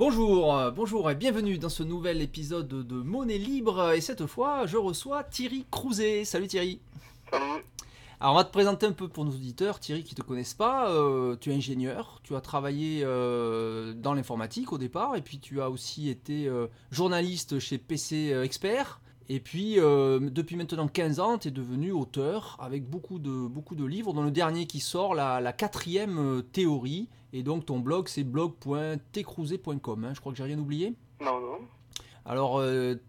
Bonjour et bienvenue dans ce nouvel épisode de Monnaie Libre. Et cette fois, je reçois Thierry Crouzet. Salut Thierry. Salut. Alors, on va te présenter un peu pour nos auditeurs, Thierry, qui ne te connaissent pas. Tu es ingénieur, tu as travaillé dans l'informatique au départ, et puis tu as aussi été journaliste chez PC Expert. Et puis, depuis maintenant 15 ans, tu es devenu auteur avec beaucoup de livres, dont le dernier qui sort, la quatrième théorie. Et donc, ton blog, c'est blog.tcrouzet.com. Je crois que j'ai rien oublié. Non, non. Alors,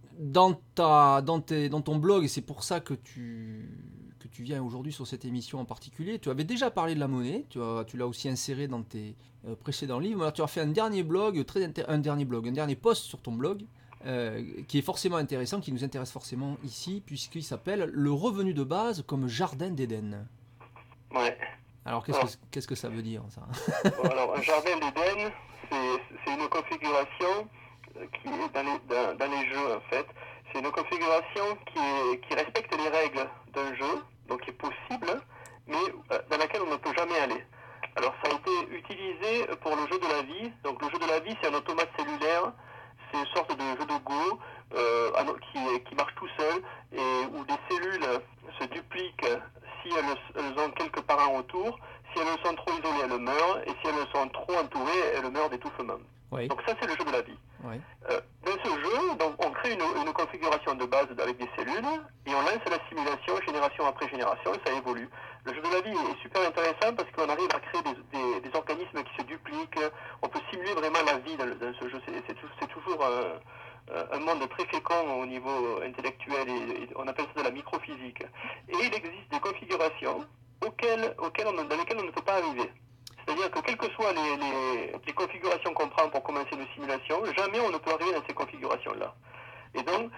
dans ton blog, et c'est pour ça que tu viens aujourd'hui sur cette émission en particulier, tu avais déjà parlé de la monnaie, tu l'as aussi inséré dans tes précédents livres. Alors, tu as fait un dernier post sur ton blog, qui est forcément intéressant, qui nous intéresse forcément ici, puisqu'il s'appelle Le revenu de base comme jardin d'Éden. Ouais. Alors, qu'est-ce que ça veut dire, ça? Bon, alors, un jardin d'Éden, c'est une configuration qui est dans les jeux, en fait. C'est une configuration qui respecte les règles d'un jeu, donc qui est possible, mais dans laquelle on ne peut jamais aller. Alors, ça a été utilisé pour le jeu de la vie. Donc, le jeu de la vie, c'est un automate cellulaire. C'est une sorte de jeu de Go qui marche tout seul et où des cellules se dupliquent si elles ont quelques parents autour. Si elles sont trop isolées, elles meurent. Et si elles sont trop entourées, elles meurent d'étouffement. Oui. Donc ça, c'est le jeu de la vie. Oui. Dans ce jeu, donc, on crée une configuration de base avec des cellules et on lance la simulation génération après génération et ça évolue. Le jeu de la vie est super intéressant parce qu'on arrive à créer des organismes qui se dupliquent. On peut simuler vraiment la vie dans ce jeu. C'est toujours un monde très fécond au niveau intellectuel et on appelle ça de la microphysique. Et il existe des configurations dans lesquelles on ne peut pas arriver. C'est-à-dire que quelles que soient les configurations qu'on prend pour commencer une simulation, jamais on ne peut arriver dans ces configurations-là. Et donc,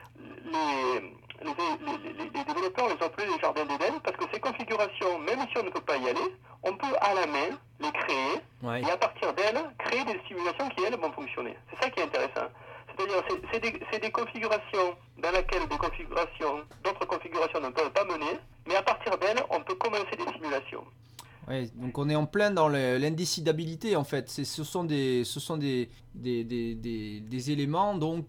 les développeurs les ont appelés les jardins d'Éden parce que ces configurations, même si on ne peut pas y aller, on peut à la main les créer et à partir d'elles, créer des simulations qui, elles, vont fonctionner. C'est ça qui est intéressant. C'est-à-dire c'est des configurations dans lesquelles d'autres configurations ne peuvent pas mener, mais à partir d'elles, on peut commencer des simulations. Ouais, donc on est en plein dans l'indécidabilité en fait. Ce sont des éléments donc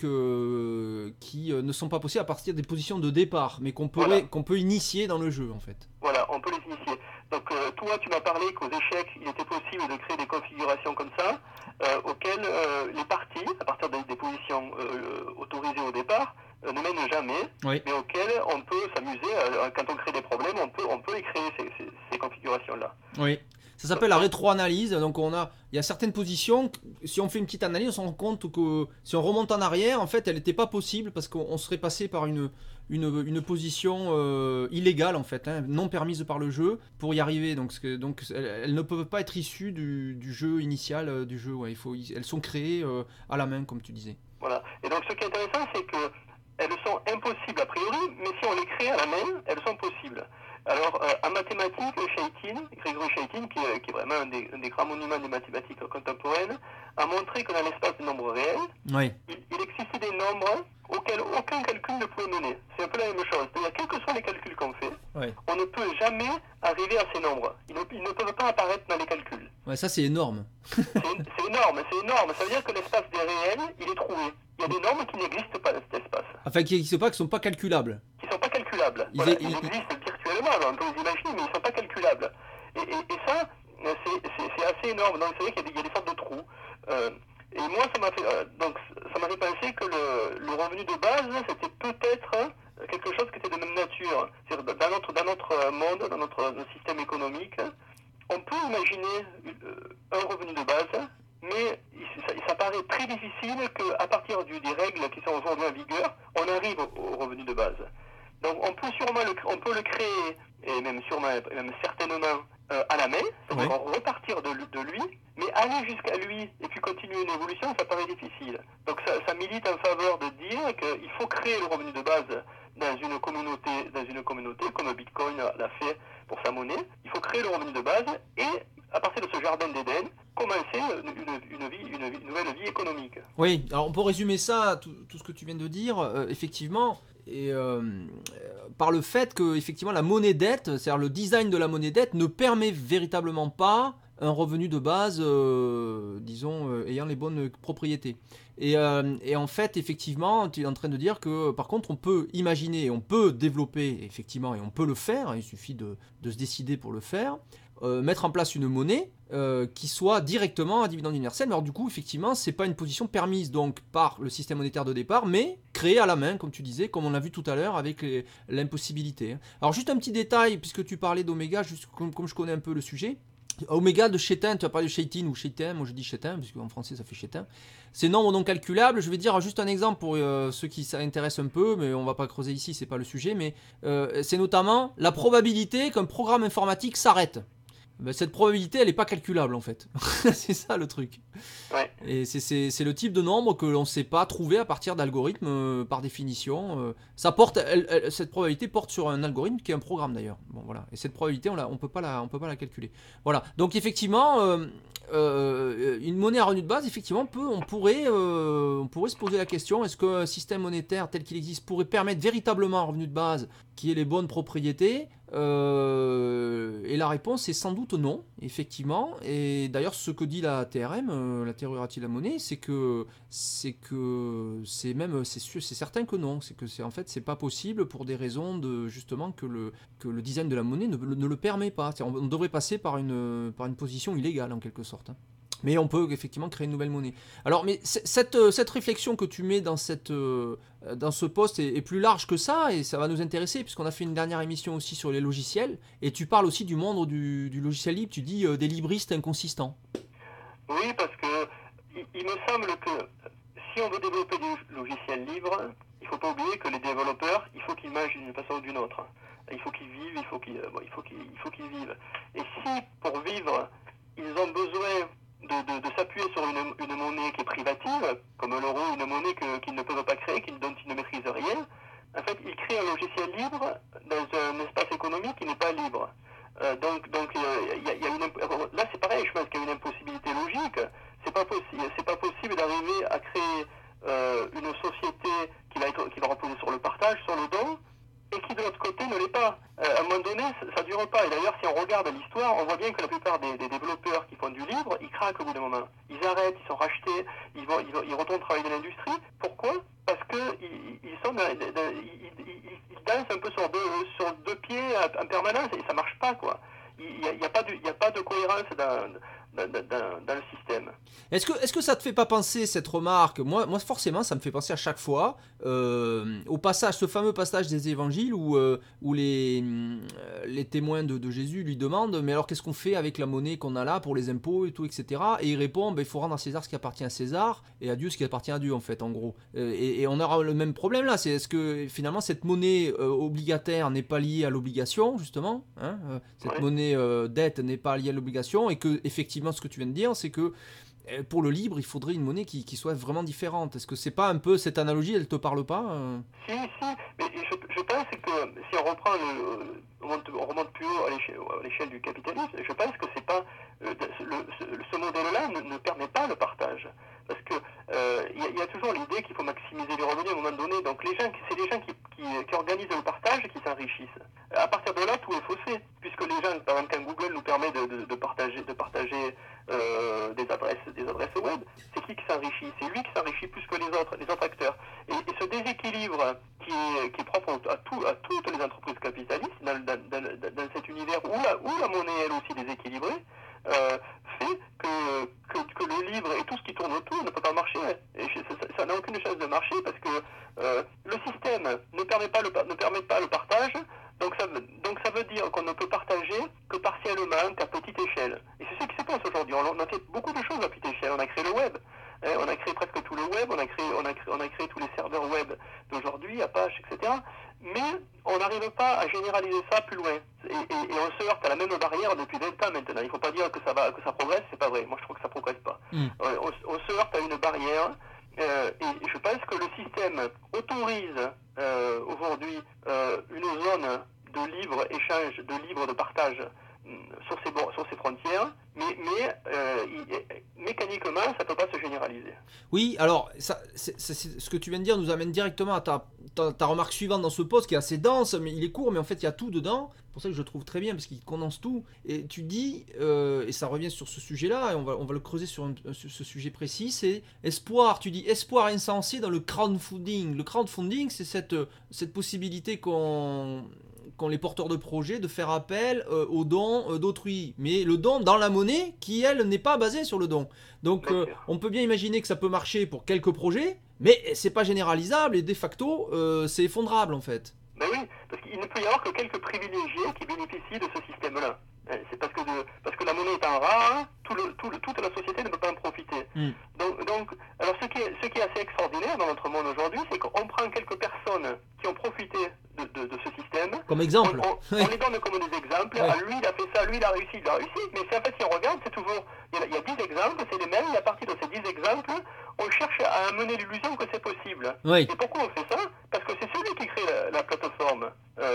qui ne sont pas possibles à partir des positions de départ, mais qu'on peut initier dans le jeu en fait. Voilà, on peut les initier. Donc toi, tu m'as parlé qu'aux échecs, il était possible de créer des configurations comme ça, auxquelles les parties, à partir des positions autorisées au départ, ne mènent jamais, Oui. mais auxquelles on peut s'amuser. Quand on crée des problèmes, on peut les créer, ces configurations-là. Oui. Ça s'appelle la rétro-analyse. Donc il y a certaines positions, si on fait une petite analyse, on se rend compte que si on remonte en arrière, en fait, elle n'était pas possible parce qu'on serait passé par une position illégale en fait, non permise par le jeu pour y arriver. Donc elles ne peuvent pas être issues du jeu initial du jeu. Ouais, elles sont créées à la main, comme tu disais. Voilà. Et donc ce qui est intéressant, c'est que elles sont impossibles a priori, mais si on les crée à la main, elles sont possibles. Alors, en mathématiques, Grégory Chaitin, qui est vraiment un des grands monuments des mathématiques contemporaines, a montré que dans l'espace de nombres réels, il existait des nombres auxquels aucun calcul ne pouvait mener. C'est un peu la même chose. C'est-à-dire, quels que soient les calculs qu'on fait, on ne peut jamais arriver à ces nombres. Ils ne peuvent pas apparaître dans les calculs. Ouais, ça c'est énorme. C'est énorme. Ça veut dire que l'espace des réels, il est trouvé. Il y a des nombres qui n'existent pas dans cet espace. Enfin, qui ne sont pas calculables. Qui ne sont pas calculables. Ils existent virtuellement, on peut les imaginer, mais ils ne sont pas calculables. Et ça, c'est assez énorme. Donc c'est vrai qu'il y a des sortes de trous. Et moi, ça m'a fait penser que le revenu de base, c'était peut-être quelque chose qui était de même nature. C'est-à-dire, dans notre monde, dans notre système économique, on peut imaginer un revenu de base, mais ça paraît très difficile qu'à partir des règles qui sont aujourd'hui en vigueur, on arrive au revenu de base. Donc on peut le créer, et même certainement à la main, c'est-à-dire repartir de lui, mais aller jusqu'à lui et puis continuer une évolution, ça paraît difficile. Donc ça milite en faveur de dire qu'il faut créer le revenu de base dans une communauté comme Bitcoin l'a fait pour sa monnaie. Il faut créer le revenu de base et à partir de ce jardin d'Éden, commencer une nouvelle vie économique. Oui, alors pour résumer ça, tout ce que tu viens de dire, effectivement, par le fait que effectivement la monnaie dette, c'est-à-dire le design de la monnaie dette, ne permet véritablement pas un revenu de base, disons, ayant les bonnes propriétés. Et en fait, effectivement, tu es en train de dire que par contre, on peut imaginer, on peut développer, effectivement, et on peut le faire, il suffit de se décider pour le faire, mettre en place une monnaie qui soit directement à dividende universel. Mais alors du coup, effectivement, c'est pas une position permise donc par le système monétaire de départ, mais créée à la main, comme tu disais, comme on l'a vu tout à l'heure avec l'impossibilité. Alors juste un petit détail, puisque tu parlais d'Oméga, juste comme je connais un peu le sujet. Oméga de Chétin, tu as parlé de Chétin ou Chétin, moi je dis Chétin, puisque en français ça fait Chétin. C'est nombre non calculable. Je vais dire juste un exemple pour ceux qui s'intéressent un peu, mais on va pas creuser ici, c'est pas le sujet. Mais c'est notamment la probabilité qu'un programme informatique s'arrête. Ben, cette probabilité, elle n'est pas calculable en fait. C'est ça le truc. Ouais. Et c'est le type de nombre que l'on ne sait pas trouver à partir d'algorithmes par définition. Cette probabilité porte sur un algorithme qui est un programme d'ailleurs. Bon, voilà. Et cette probabilité, on peut pas la calculer. Voilà. Donc effectivement, une monnaie à revenu de base, effectivement, on pourrait se poser la question, est-ce qu'un système monétaire tel qu'il existe pourrait permettre véritablement un revenu de base qui ait les bonnes propriétés? Et la réponse est sans doute non, effectivement. Et d'ailleurs, ce que dit la TRM, la théorie relative de la monnaie, c'est certain que non. En fait, c'est pas possible pour des raisons de justement que le design de la monnaie ne le permet pas. On devrait passer par une position illégale en quelque sorte. Mais on peut effectivement créer une nouvelle monnaie. Alors, mais cette réflexion que tu mets dans ce post est plus large que ça, et ça va nous intéresser, puisqu'on a fait une dernière émission aussi sur les logiciels, et tu parles aussi du monde du logiciel libre, tu dis des libristes inconsistants. Oui, parce que il me semble que si on veut développer du logiciel libre, il ne faut pas oublier que les développeurs, il faut qu'ils mangent d'une façon ou d'une autre. Il faut qu'ils vivent, il faut qu'ils vivent. Et si, pour vivre, ils ont besoin de s'appuyer sur une monnaie qui est privative, comme l'euro, une monnaie qu'ils ne peuvent pas créer, dont ils ne maîtrisent rien, en fait, ils créent un logiciel libre dans un espace économique qui n'est pas libre. Donc, là, c'est pareil, je pense qu'il y a une impossibilité logique. C'est pas possible d'arriver à créer une société qui va reposer sur le partage, sur le don, et qui de l'autre côté ne l'est pas. À un moment donné, ça ne dure pas. Et d'ailleurs, si on regarde l'histoire, on voit bien que la plupart des développeurs qui font du libre, ils craquent au bout d'un moment. Ils arrêtent, ils sont rachetés, ils retournent travailler dans l'industrie. Pourquoi? Parce qu'ils dansent un peu sur deux pieds en permanence et ça marche pas, quoi. Il n'y a pas de cohérence dans le système. Est-ce que ça te fait pas penser cette remarque? Moi forcément ça me fait penser à chaque fois au passage, ce fameux passage des évangiles où les témoins de Jésus lui demandent mais alors qu'est-ce qu'on fait avec la monnaie qu'on a là pour les impôts et tout, etc. Et il répond il faut rendre à César ce qui appartient à César et à Dieu ce qui appartient à Dieu, en fait, en gros. Et on aura le même problème là, c'est est-ce que finalement cette monnaie obligataire n'est pas liée à l'obligation, justement, hein, cette monnaie dette n'est pas liée à l'obligation, et que effectivement ce que tu viens de dire, c'est que pour le libre, il faudrait une monnaie qui soit vraiment différente. Est-ce que c'est pas un peu cette analogie, elle te parle pas Si, mais je pense que si on reprend on remonte plus haut à l'échelle du capitalisme, je pense que c'est pas ce modèle-là ne permet pas le partage. Parce que il y a toujours l'idée qu'il faut maximiser les revenus à un moment donné. Donc c'est les gens qui organisent le partage qui s'enrichissent. À partir de là, tout est faussé, puisque les gens, par exemple, quand Google nous permet de partager des adresses web, c'est qui s'enrichit? C'est lui qui s'enrichit plus que les autres acteurs. Et ce déséquilibre qui est propre à toutes les entreprises capitalistes, dans cet univers où la monnaie elle aussi déséquilibrée, fait que le libre et tout ce qui tourne autour ne peut pas marcher. Et ça n'a aucune chance de marcher parce que le système ne permet pas le partage. Donc ça veut dire qu'on ne peut partager que partiellement, qu'à petite échelle. Et c'est ce qui se passe aujourd'hui. On a fait beaucoup de choses à petite échelle. On a créé le web. On a créé presque tout le web. On a créé tous les serveurs web d'aujourd'hui, Apache, etc. Mais on n'arrive pas à généraliser ça plus loin. Et on se heurte à la même barrière depuis 20 ans maintenant. Il ne faut pas dire que ça progresse, c'est pas vrai. Moi je trouve que ça ne progresse pas. On se heurte à une barrière. Et je pense que le système autorise aujourd'hui une zone de libre échange, de libre de partage sur ses frontières, mais mécaniquement, ça ne peut pas se généraliser. Oui, alors, ce que tu viens de dire nous amène directement à ta remarque suivante dans ce post qui est assez dense, mais il est court, mais en fait il y a tout dedans. C'est pour ça que je le trouve très bien, parce qu'il condense tout. Et tu dis, et ça revient sur ce sujet-là, et on va le creuser sur ce sujet précis, c'est espoir. Tu dis espoir insensé dans le crowdfunding. Le crowdfunding, c'est cette possibilité qu'ont les porteurs de projets de faire appel aux dons d'autrui. Mais le don dans la monnaie qui, elle, n'est pas basée sur le don. Donc on peut bien imaginer que ça peut marcher pour quelques projets, mais c'est pas généralisable et de facto c'est effondrable en fait. Ben oui, parce qu'il ne peut y avoir que quelques privilégiés qui bénéficient de ce système-là. C'est parce que la monnaie étant rare, toute la société ne peut pas en profiter. Donc, alors ce qui est assez extraordinaire dans notre monde aujourd'hui, c'est qu'on prend quelques personnes qui ont profité de ce système. Comme exemple. On les donne comme des exemples. Ouais. Ah, lui, il a fait ça, lui, il a réussi. Mais en fait, si on regarde, c'est toujours... Il y a 10 exemples, c'est les mêmes. Et à partir de ces 10 exemples, on cherche à amener l'illusion que c'est possible. Oui. Et pourquoi on fait ça? Parce que c'est celui qui crée la plateforme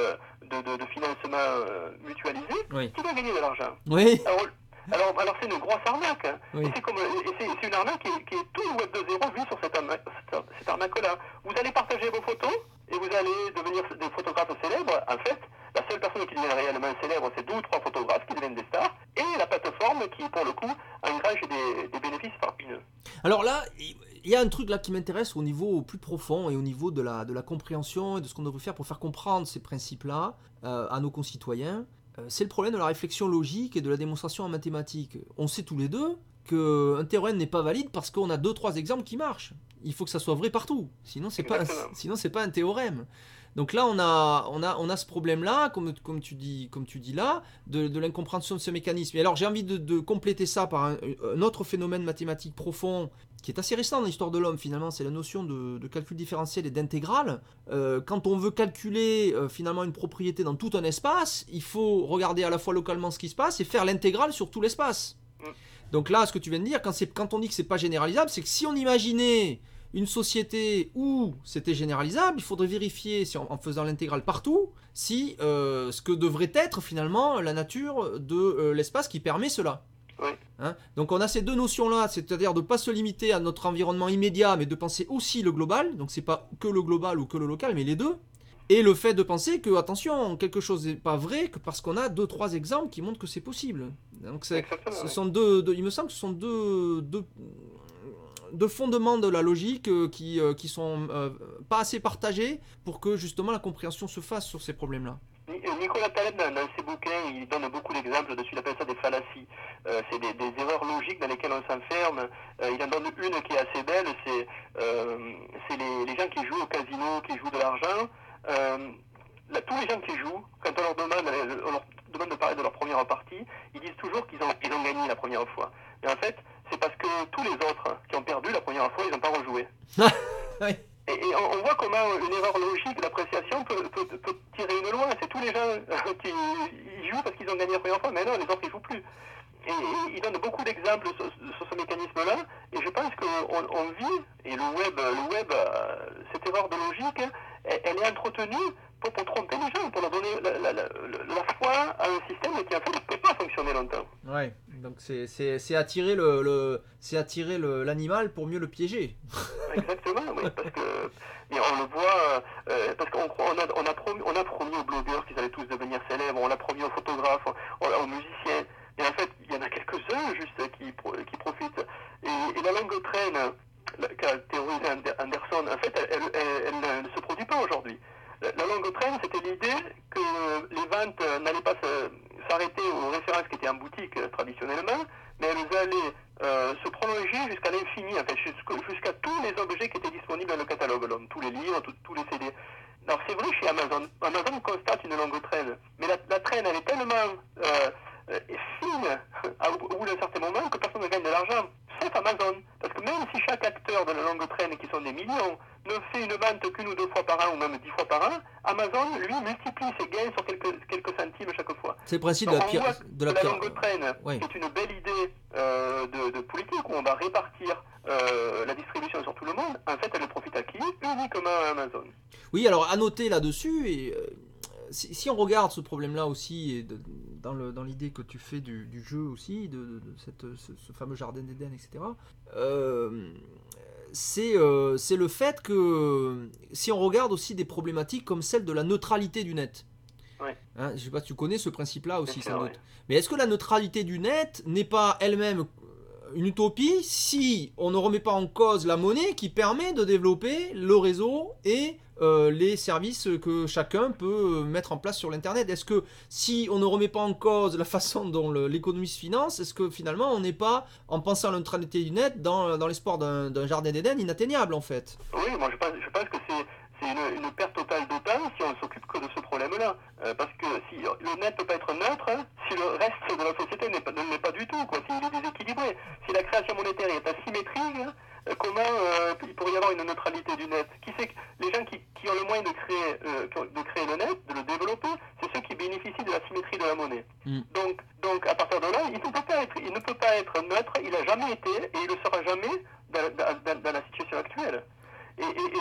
de financement mutualisé qui va gagner de l'argent. Oui. Alors c'est une grosse arnaque. Oui. Et c'est une arnaque qui est tout le web de zéro vu sur cette arnaque-là. Vous allez partager vos photos et vous allez devenir des photographes célèbres. En fait, la seule personne qui devient réellement célèbre, c'est 2 ou 3 photographes qui deviennent des stars et la plateforme qui, pour le coup, engrange des bénéfices faramineux. Alors là, il y a un truc là qui m'intéresse au niveau plus profond et au niveau de la compréhension et de ce qu'on devrait faire pour faire comprendre ces principes-là à nos concitoyens. C'est le problème de la réflexion logique et de la démonstration en mathématiques. On sait tous les deux qu'un théorème n'est pas valide parce qu'on a 2-3 exemples qui marchent. Il faut que ça soit vrai partout, sinon c'est pas un théorème. Donc là on a ce problème-là, comme tu dis là, de l'incompréhension de ce mécanisme. Et alors j'ai envie de compléter ça par un autre phénomène mathématique profond qui est assez récent dans l'histoire de l'homme finalement, c'est la notion de calcul différentiel et d'intégrale. Quand on veut calculer finalement une propriété dans tout un espace, il faut regarder à la fois localement ce qui se passe et faire l'intégrale sur tout l'espace. Donc là, ce que tu viens de dire, quand on dit que c'est pas généralisable, c'est que si on imaginait une société où c'était généralisable, il faudrait vérifier en faisant l'intégrale partout si ce que devrait être finalement la nature de l'espace qui permet cela. Oui. Hein? Donc on a ces deux notions-là, c'est-à-dire de ne pas se limiter à notre environnement immédiat, mais de penser aussi le global. Donc c'est pas que le global ou que le local, mais les deux. Et le fait de penser que, attention, quelque chose n'est pas vrai que parce qu'on a 2-3 exemples qui montrent que c'est possible. Donc sont il me semble que ce sont deux fondements de la logique qui sont pas assez partagés pour que justement la compréhension se fasse sur ces problèmes-là. Nicolas Taleb, dans ses bouquins, il donne beaucoup d'exemples dessus, il appelle ça des fallacies. C'est des erreurs logiques dans lesquelles on s'enferme. Il en donne une qui est assez belle, c'est les gens qui jouent au casino, qui jouent de l'argent. Tous les gens qui jouent, quand on leur demande de parler de leur première partie, ils disent toujours qu'ils ont gagné la première fois. Et en fait, c'est parce que tous les autres qui ont perdu la première fois, ils n'ont pas rejoué. Oui. Et on voit comment une erreur logique d'appréciation peut tirer une loi. C'est tous les gens qui jouent parce qu'ils ont gagné la première fois, mais non, les autres ils jouent plus. Et il donne beaucoup d'exemples sur ce mécanisme-là, et je pense qu'on vit, et le web, cette erreur de logique, elle est entretenue pour tromper les gens, pour leur donner la foi à un système qui en fait ne peut pas fonctionner longtemps. Ouais, donc c'est attirer l'animal pour mieux le piéger. Exactement, oui, parce que on le voit, parce qu'on a promis aux blogueurs qu'ils allaient tous devenir célèbres, on l'a promis aux photographes, aux musiciens. Et en fait, il y en a quelques-uns juste qui profitent. Et la longue traîne qu'a théorisé Anderson, en fait, elle ne se produit pas aujourd'hui. La longue traîne, c'était l'idée que les ventes n'allaient pas s'arrêter aux références qui étaient en boutique traditionnellement, mais elles allaient se prolonger jusqu'à l'infini, en fait, jusqu'à tous les objets qui étaient disponibles dans le catalogue, donc tous les livres, tous les CD. Alors c'est vrai chez Amazon. Amazon constate une longue traîne, mais la traîne, elle est tellement fine au bout d'un certain moment que personne ne gagne de l'argent, sauf Amazon. Parce que même si chaque acteur de la longue traîne, qui sont des millions, ne fait une vente qu'une ou 2 fois par an, ou même 10 fois par an, Amazon, lui, multiplie ses gains sur quelques centimes chaque fois. C'est le principe donc, de la longue traîne, oui. C'est une belle idée de politique où on va répartir la distribution sur tout le monde. En fait, elle ne profite à qui? Uniquement à Amazon. Oui, alors à noter là-dessus, et si on regarde ce problème-là aussi, et dans l'idée que tu fais du jeu aussi, de ce fameux jardin d'Éden, etc., c'est le fait que si on regarde aussi des problématiques comme celle de la neutralité du net. Ouais. Hein, je ne sais pas si tu connais ce principe-là aussi, Bien sans sûr, doute. ouais. Mais est-ce que la neutralité du net n'est pas elle-même une utopie si on ne remet pas en cause la monnaie qui permet de développer le réseau et les services que chacun peut mettre en place sur l'internet? Est-ce que si on ne remet pas en cause la façon dont l'économie se finance, est-ce que finalement on n'est pas, en pensant à la neutralité du net, dans l'espoir d'un jardin d'Éden inatteignable en fait? Oui, moi je pense que c'est une perte totale de temps si on ne s'occupe que de ce problème-là. Parce que si le net ne peut pas être neutre, si le reste de la société ne l'est pas du tout, quoi, s'il est déséquilibré, si la création monétaire est asymétrique, comment il pourrait y avoir une neutralité du net? Qui sait que les gens qui ont le moyen de créer le net, de le développer, c'est ceux qui bénéficient de la symétrie de la monnaie. Mm. Donc à partir de là, il ne peut pas être neutre, il n'a jamais été et il ne le sera jamais dans la situation actuelle. Et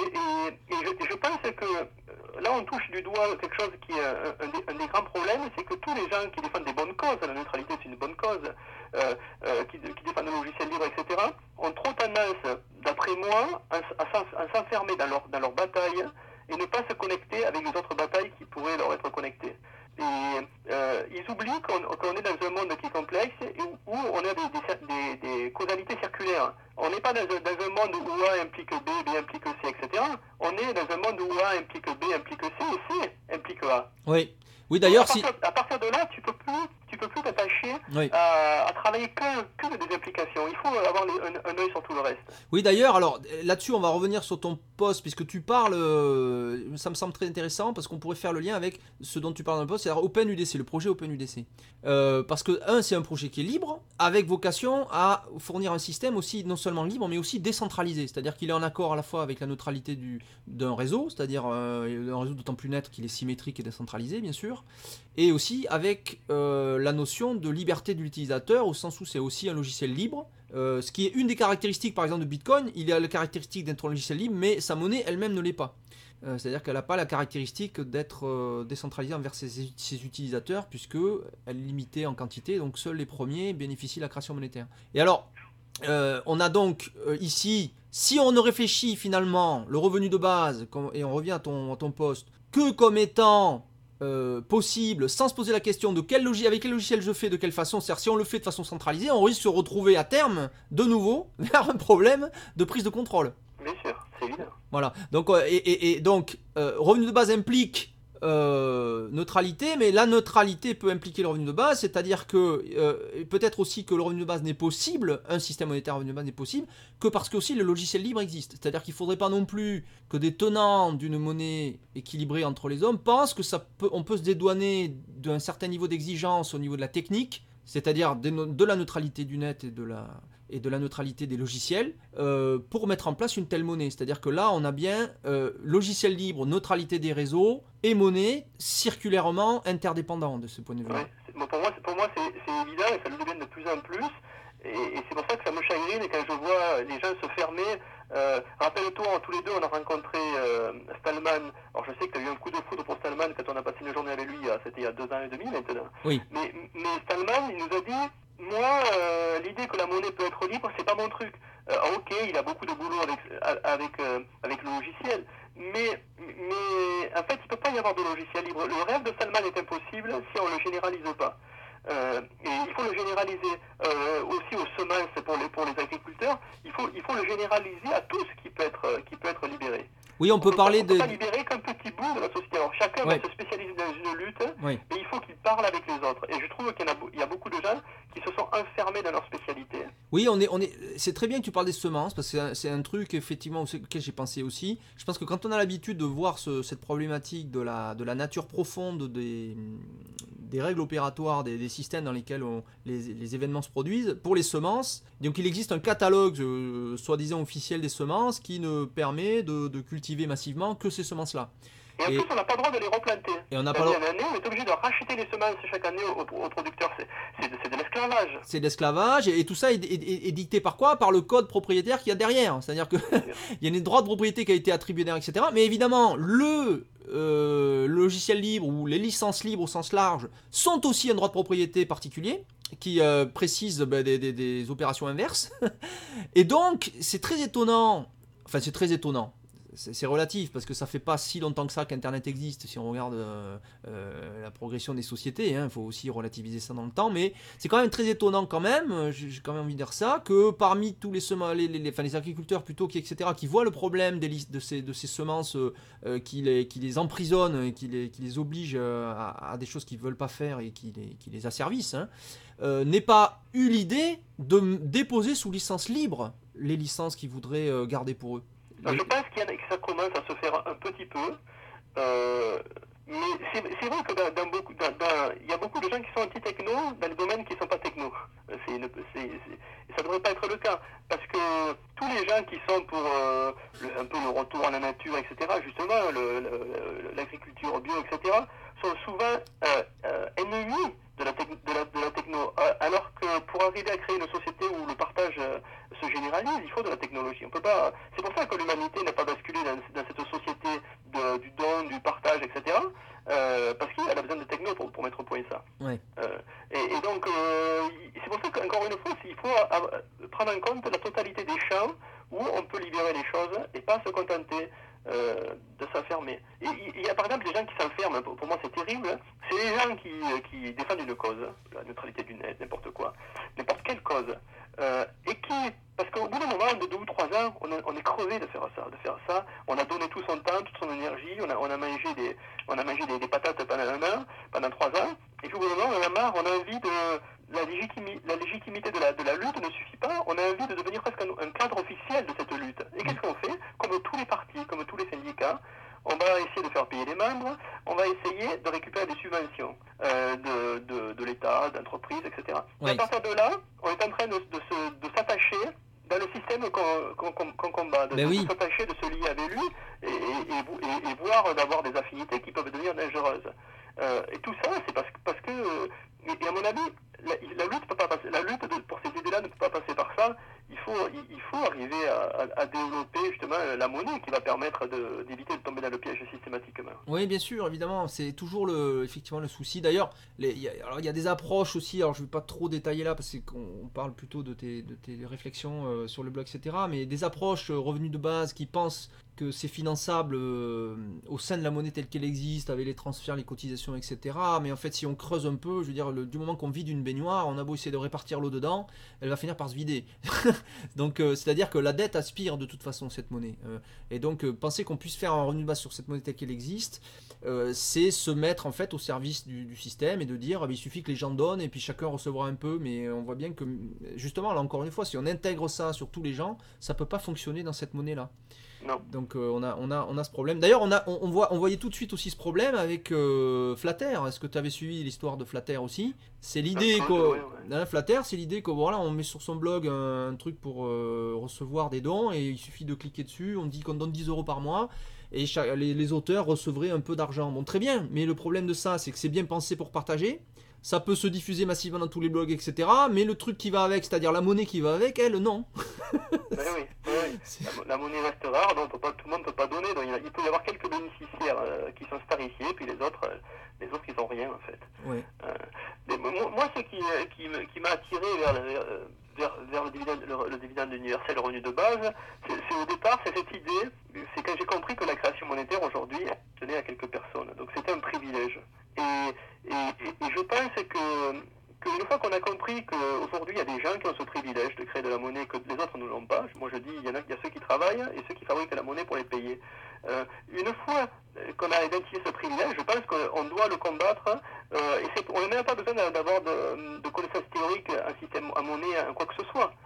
je pense que là on touche du doigt quelque chose qui est un des grands problèmes, c'est que tous les gens qui défendent des bonnes causes, la neutralité c'est une bonne cause, qui défendent le logiciel libre, etc., ont trop tendance, d'après moi, à s'enfermer dans leur bataille et ne pas se connecter avec les autres batailles qui pourraient leur être connectées. Et ils oublient qu'on est dans un monde qui est complexe et où on a des causalités circulaires. On n'est pas dans un monde où A implique B, B implique C, etc. On est dans un monde où A implique B implique C et C implique A. Oui. Oui, d'ailleurs, à partir de là, tu peux plus t'attacher oui. à travailler que des applications. Il faut avoir un œil sur tout le reste. Oui, d'ailleurs, alors là-dessus, on va revenir sur ton post, puisque tu parles, ça me semble très intéressant, parce qu'on pourrait faire le lien avec ce dont tu parles dans le post, c'est-à-dire OpenUDC, le projet OpenUDC. Parce que, c'est un projet qui est libre, avec vocation à fournir un système aussi, non seulement libre, mais aussi décentralisé. C'est-à-dire qu'il est en accord à la fois avec la neutralité d'un réseau, c'est-à-dire un réseau d'autant plus net qu'il est symétrique et décentralisé, bien sûr, et aussi avec la notion de liberté de l'utilisateur, au sens où c'est aussi un logiciel libre, ce qui est une des caractéristiques par exemple de Bitcoin. Il a la caractéristique d'être un logiciel libre, mais sa monnaie elle-même ne l'est pas. C'est-à-dire qu'elle n'a pas la caractéristique d'être décentralisée envers ses utilisateurs, puisqu'elle est limitée en quantité, donc seuls les premiers bénéficient de la création monétaire. Et alors, on a donc ici, si on ne réfléchit finalement le revenu de base, et on revient à ton poste, que comme étant possible, sans se poser la question de avec quel logiciel je fais, de quelle façon, c'est-à-dire si on le fait de façon centralisée, on risque de se retrouver à terme, de nouveau, vers un problème de prise de contrôle. Bien sûr, c'est évident. Voilà, donc, donc revenu de base implique neutralité, mais la neutralité peut impliquer le revenu de base, c'est-à-dire que peut-être aussi que le revenu de base n'est possible, un système monétaire revenu de base n'est possible, que parce que aussi le logiciel libre existe. C'est-à-dire qu'il ne faudrait pas non plus que des tenants d'une monnaie équilibrée entre les hommes pensent que on peut se dédouaner d'un certain niveau d'exigence au niveau de la technique, c'est-à-dire de la neutralité du net et de la neutralité des logiciels, pour mettre en place une telle monnaie. C'est-à-dire que là, on a bien logiciel libre, neutralité des réseaux et monnaie circulairement interdépendants de ce point de vue. Ouais. Pour moi c'est évident et ça le devient de plus en plus. Et c'est pour ça que ça me chagrine et quand je vois les gens se fermer. Rappelle-toi, tous les deux, on a rencontré Stallman. Alors je sais que tu as eu un coup de foudre pour Stallman quand on a passé une journée avec lui, c'était il y a 2 ans et demi maintenant. Oui. Mais Stallman, il nous a dit, moi, l'idée que la monnaie peut être libre, c'est pas mon truc. Ok, il a beaucoup de boulot avec le logiciel, mais en fait, il ne peut pas y avoir de logiciel libre. Le rêve de Stallman est impossible si on ne le généralise pas. Et il faut le généraliser aussi aux semences pour les agriculteurs. Il faut le généraliser à tout ce qui peut être libéré. Oui, on peut parler de... On ne peut pas libérer qu'un petit bout de la société. Alors chacun va se spécialiser dans une lutte, mais il faut qu'il parle avec les autres. Et je trouve qu'il y a beaucoup de gens qui se sont enfermés dans leur spécialité. Oui, c'est très bien que tu parles des semences, parce que c'est un truc effectivement auquel j'ai pensé aussi. Je pense que quand on a l'habitude de voir cette problématique de la nature profonde des règles opératoires, des systèmes dans lesquels les événements se produisent, pour les semences, donc il existe un catalogue soi-disant officiel des semences qui ne permet de cultiver massivement que ces semences-là. Et en plus, on n'a pas le droit de les replanter. Et on n'a pas le... année, on est obligé de racheter les semences chaque année aux producteurs. C'est de l'esclavage. C'est de l'esclavage, et tout ça est dicté par quoi? Par le code propriétaire qu'il y a derrière. C'est-à-dire qu'il y a une droit de propriété qui a été attribué derrière, etc. Mais évidemment, le logiciel libre ou les licences libres au sens large sont aussi un droit de propriété particulier qui précise des opérations inverses. Et donc, c'est très étonnant. Enfin, c'est très étonnant. C'est relatif parce que ça fait pas si longtemps que ça qu'Internet existe si on regarde la progression des sociétés, il faut aussi relativiser ça dans le temps, mais c'est quand même très étonnant quand même, j'ai quand même envie de dire ça, que parmi tous les agriculteurs plutôt qui voient le problème de ces semences qui les emprisonnent, qui les obligent à des choses qu'ils veulent pas faire et qui les asservissent, n'aient pas eu l'idée de déposer sous licence libre les licences qu'ils voudraient garder pour eux. Je pense que ça commence à se faire un petit peu, mais c'est vrai que il y a beaucoup de gens qui sont anti-techno dans les domaines qui ne sont pas techno. Ça ne devrait pas être le cas, parce que tous les gens qui sont pour un peu le retour à la nature, etc., justement, l'agriculture bio, etc., sont souvent ennemis de la techno, alors que pour arriver à créer une société où le partage se généralise, il faut de la technologie. On peut pas. C'est pour ça que l'humanité n'a pas basculé dans cette société du don, du partage, etc. Parce qu'elle a besoin de techno pour mettre au point ça. Ouais. Et donc, c'est pour ça qu'encore une fois, il faut prendre en compte la totalité des champs où on peut libérer les choses et pas se contenter de s'enfermer. Il y a par exemple des gens qui s'enferment, pour moi c'est terrible, c'est les gens qui défendent une cause, la neutralité du net, n'importe quoi, n'importe quelle cause, et parce qu'au bout d'un moment, de 2 ou 3 ans, on est crevé de faire ça, on a donné tout son temps, toute son énergie, on a mangé des patates pendant 1 an, pendant 3 ans, et puis au bout d'un moment, on en a marre, on a envie de... La légitimité de la lutte ne suffit pas, on a envie de devenir presque un cadre officiel de cette lutte. Et qu'est-ce qu'on fait? Comme tous les partis, comme tous les syndicats, on va essayer de faire payer les membres, on va essayer de récupérer des subventions de l'État, d'entreprises, etc. Oui. Et à partir de là, on est en train de s'attacher dans le système qu'on combat, de s'attacher, de se lier avec lui et voire d'avoir des affinités qui peuvent devenir dangereuses. Et tout ça, c'est parce que, et à mon avis, la lutte peut pas passer. La lutte pour ces idées-là ne peut pas passer par ça. Il faut arriver à développer justement la monnaie qui va permettre d'éviter de tomber dans le piège systématiquement. Oui, bien sûr, évidemment, c'est toujours effectivement le souci. D'ailleurs, il y a des approches aussi. Alors, je ne vais pas trop détailler là parce qu'on parle plutôt de tes réflexions sur le blog, etc. Mais des approches revenus de base qui pensent que c'est finançable au sein de la monnaie telle qu'elle existe, avec les transferts, les cotisations, etc. Mais en fait, si on creuse un peu, je veux dire, du moment qu'on vide une baignoire, on a beau essayer de répartir l'eau dedans, elle va finir par se vider. Donc, c'est-à-dire que la dette aspire de toute façon cette monnaie. Et donc, penser qu'on puisse faire un revenu de base sur cette monnaie telle qu'elle existe, c'est se mettre en fait au service du système et de dire, il suffit que les gens donnent et puis chacun recevra un peu. Mais on voit bien que, justement, là encore une fois, si on intègre ça sur tous les gens, ça peut pas fonctionner dans cette monnaie-là. Non. Donc on a ce problème. D'ailleurs, on voyait tout de suite aussi ce problème avec Flatter. Est-ce que tu avais suivi l'histoire de Flatter aussi? C'est l'idée Flatter, c'est l'idée que voilà, on met sur son blog un truc pour recevoir des dons et il suffit de cliquer dessus. On dit qu'on donne 10 € par mois et les auteurs recevraient un peu d'argent. Bon, très bien, mais le problème de ça, c'est que c'est bien pensé pour partager. Ça peut se diffuser massivement dans tous les blogs, etc. Mais le truc qui va avec, c'est-à-dire la monnaie qui va avec, elle, non. Oui. La monnaie reste rare, donc tout le monde ne peut pas donner. Donc il peut y avoir quelques bénéficiaires qui sont starifiés, puis les autres ils n'ont rien en fait. Ouais. Mais moi, ce qui m'a attiré vers le dividende universel, le revenu de base, c'est au départ, c'est cette idée, c'est quand j'ai compris que la création monétaire aujourd'hui tenait à quelques personnes. Donc c'était un privilège. Et je pense qu'une fois qu'on a compris qu'aujourd'hui il y a des gens qui ont ce privilège de créer de la monnaie que les autres ne l'ont pas, moi je dis il y a ceux qui travaillent et ceux qui fabriquent la monnaie pour les payer. Une fois qu'on a identifié ce privilège, je pense qu'on doit le combattre on n'a même pas besoin d'avoir de connaissances théoriques en système à monnaie, en quoi que ce soit.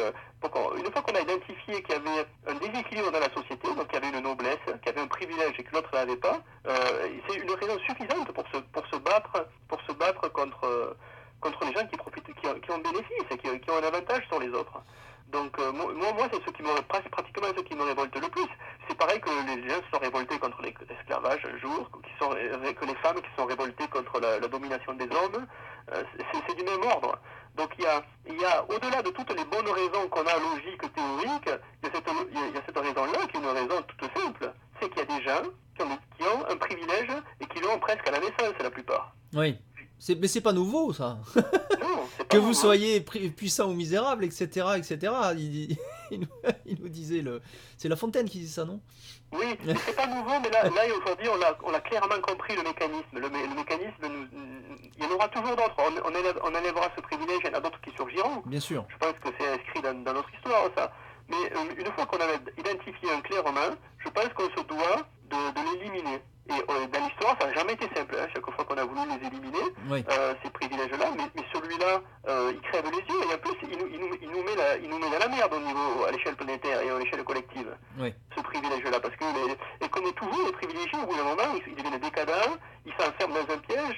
Une fois qu'on a identifié qu'il y avait un déséquilibre dans la société, donc qu'il y avait une noblesse, qu'il y avait un privilège et que l'autre n'avait pas, c'est une raison suffisante pour se battre contre les gens qui profitent, qui ont bénéfice et qui ont un avantage sur les autres. Donc moi c'est pratiquement ce qui me révolte le plus. c'est pareil que les gens se sont révoltés contre l'esclavage un jour, que les femmes qui se sont révoltées contre la domination des hommes, c'est du même ordre. Donc il y a au-delà de toutes les bonnes raisons qu'on a logiques, théoriques, il y a cette raison-là qui est une raison toute simple. C'est qu'il y a des gens qui ont un privilège et qui l'ont presque à la naissance, la plupart. Oui. Mais c'est pas nouveau, ça. Non, c'est pas Que nouveau. vous soyez puissant ou misérable, etc., etc. Il nous disait c'est La Fontaine qui dit ça, non? Oui, c'est pas nouveau, mais là aujourd'hui, on a clairement compris le mécanisme. Le mécanisme, il y en aura toujours d'autres. On enlèvera ce privilège, il y en a d'autres qui surgiront. Bien sûr. Je pense que c'est inscrit dans notre histoire, ça. Mais une fois qu'on a identifié un clairement, je pense qu'on se doit de l'éliminer. Et dans l'histoire, ça n'a jamais été simple. Hein. Chaque fois qu'on a voulu les éliminer, Oui. ces privilèges-là, mais celui-là, il crève les yeux. Et en plus, il nous met dans la merde à l'échelle planétaire et à l'échelle collective. Oui. Ce privilège-là. Parce que, et comme toujours, les privilégiés, au bout d'un moment, ils deviennent décadents, ils s'enferment dans un piège.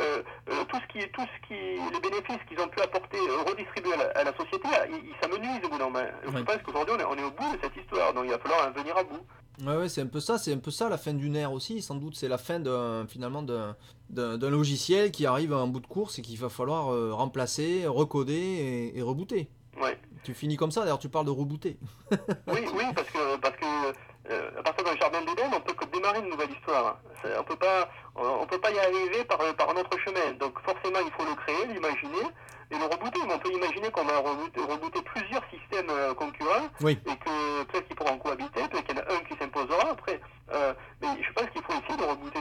Les bénéfices qu'ils ont pu apporter, redistribuer à la société, ils s'amenuisent au bout d'un moment. Je pense qu'aujourd'hui, on est au bout de cette histoire. Donc il va falloir en venir à bout. Ouais, c'est un peu ça la fin d'une ère aussi, sans doute c'est la fin finalement d'un logiciel qui arrive à un bout de course et qu'il va falloir remplacer, recoder et rebooter. Ouais. Tu finis comme ça, d'ailleurs tu parles de rebooter. Oui, parce que à partir d'un jardin d'Éden, on peut que démarrer une nouvelle histoire. On peut pas y arriver par un autre chemin. Donc forcément, il faut le créer, l'imaginer et le rebooter. Mais on peut imaginer qu'on va rebooter plusieurs systèmes concurrents Oui. et que peut-être qu'ils pourront cohabiter, peut-être qu'il y en a un qui s'imposera après. Mais je pense qu'il faut essayer de rebooter.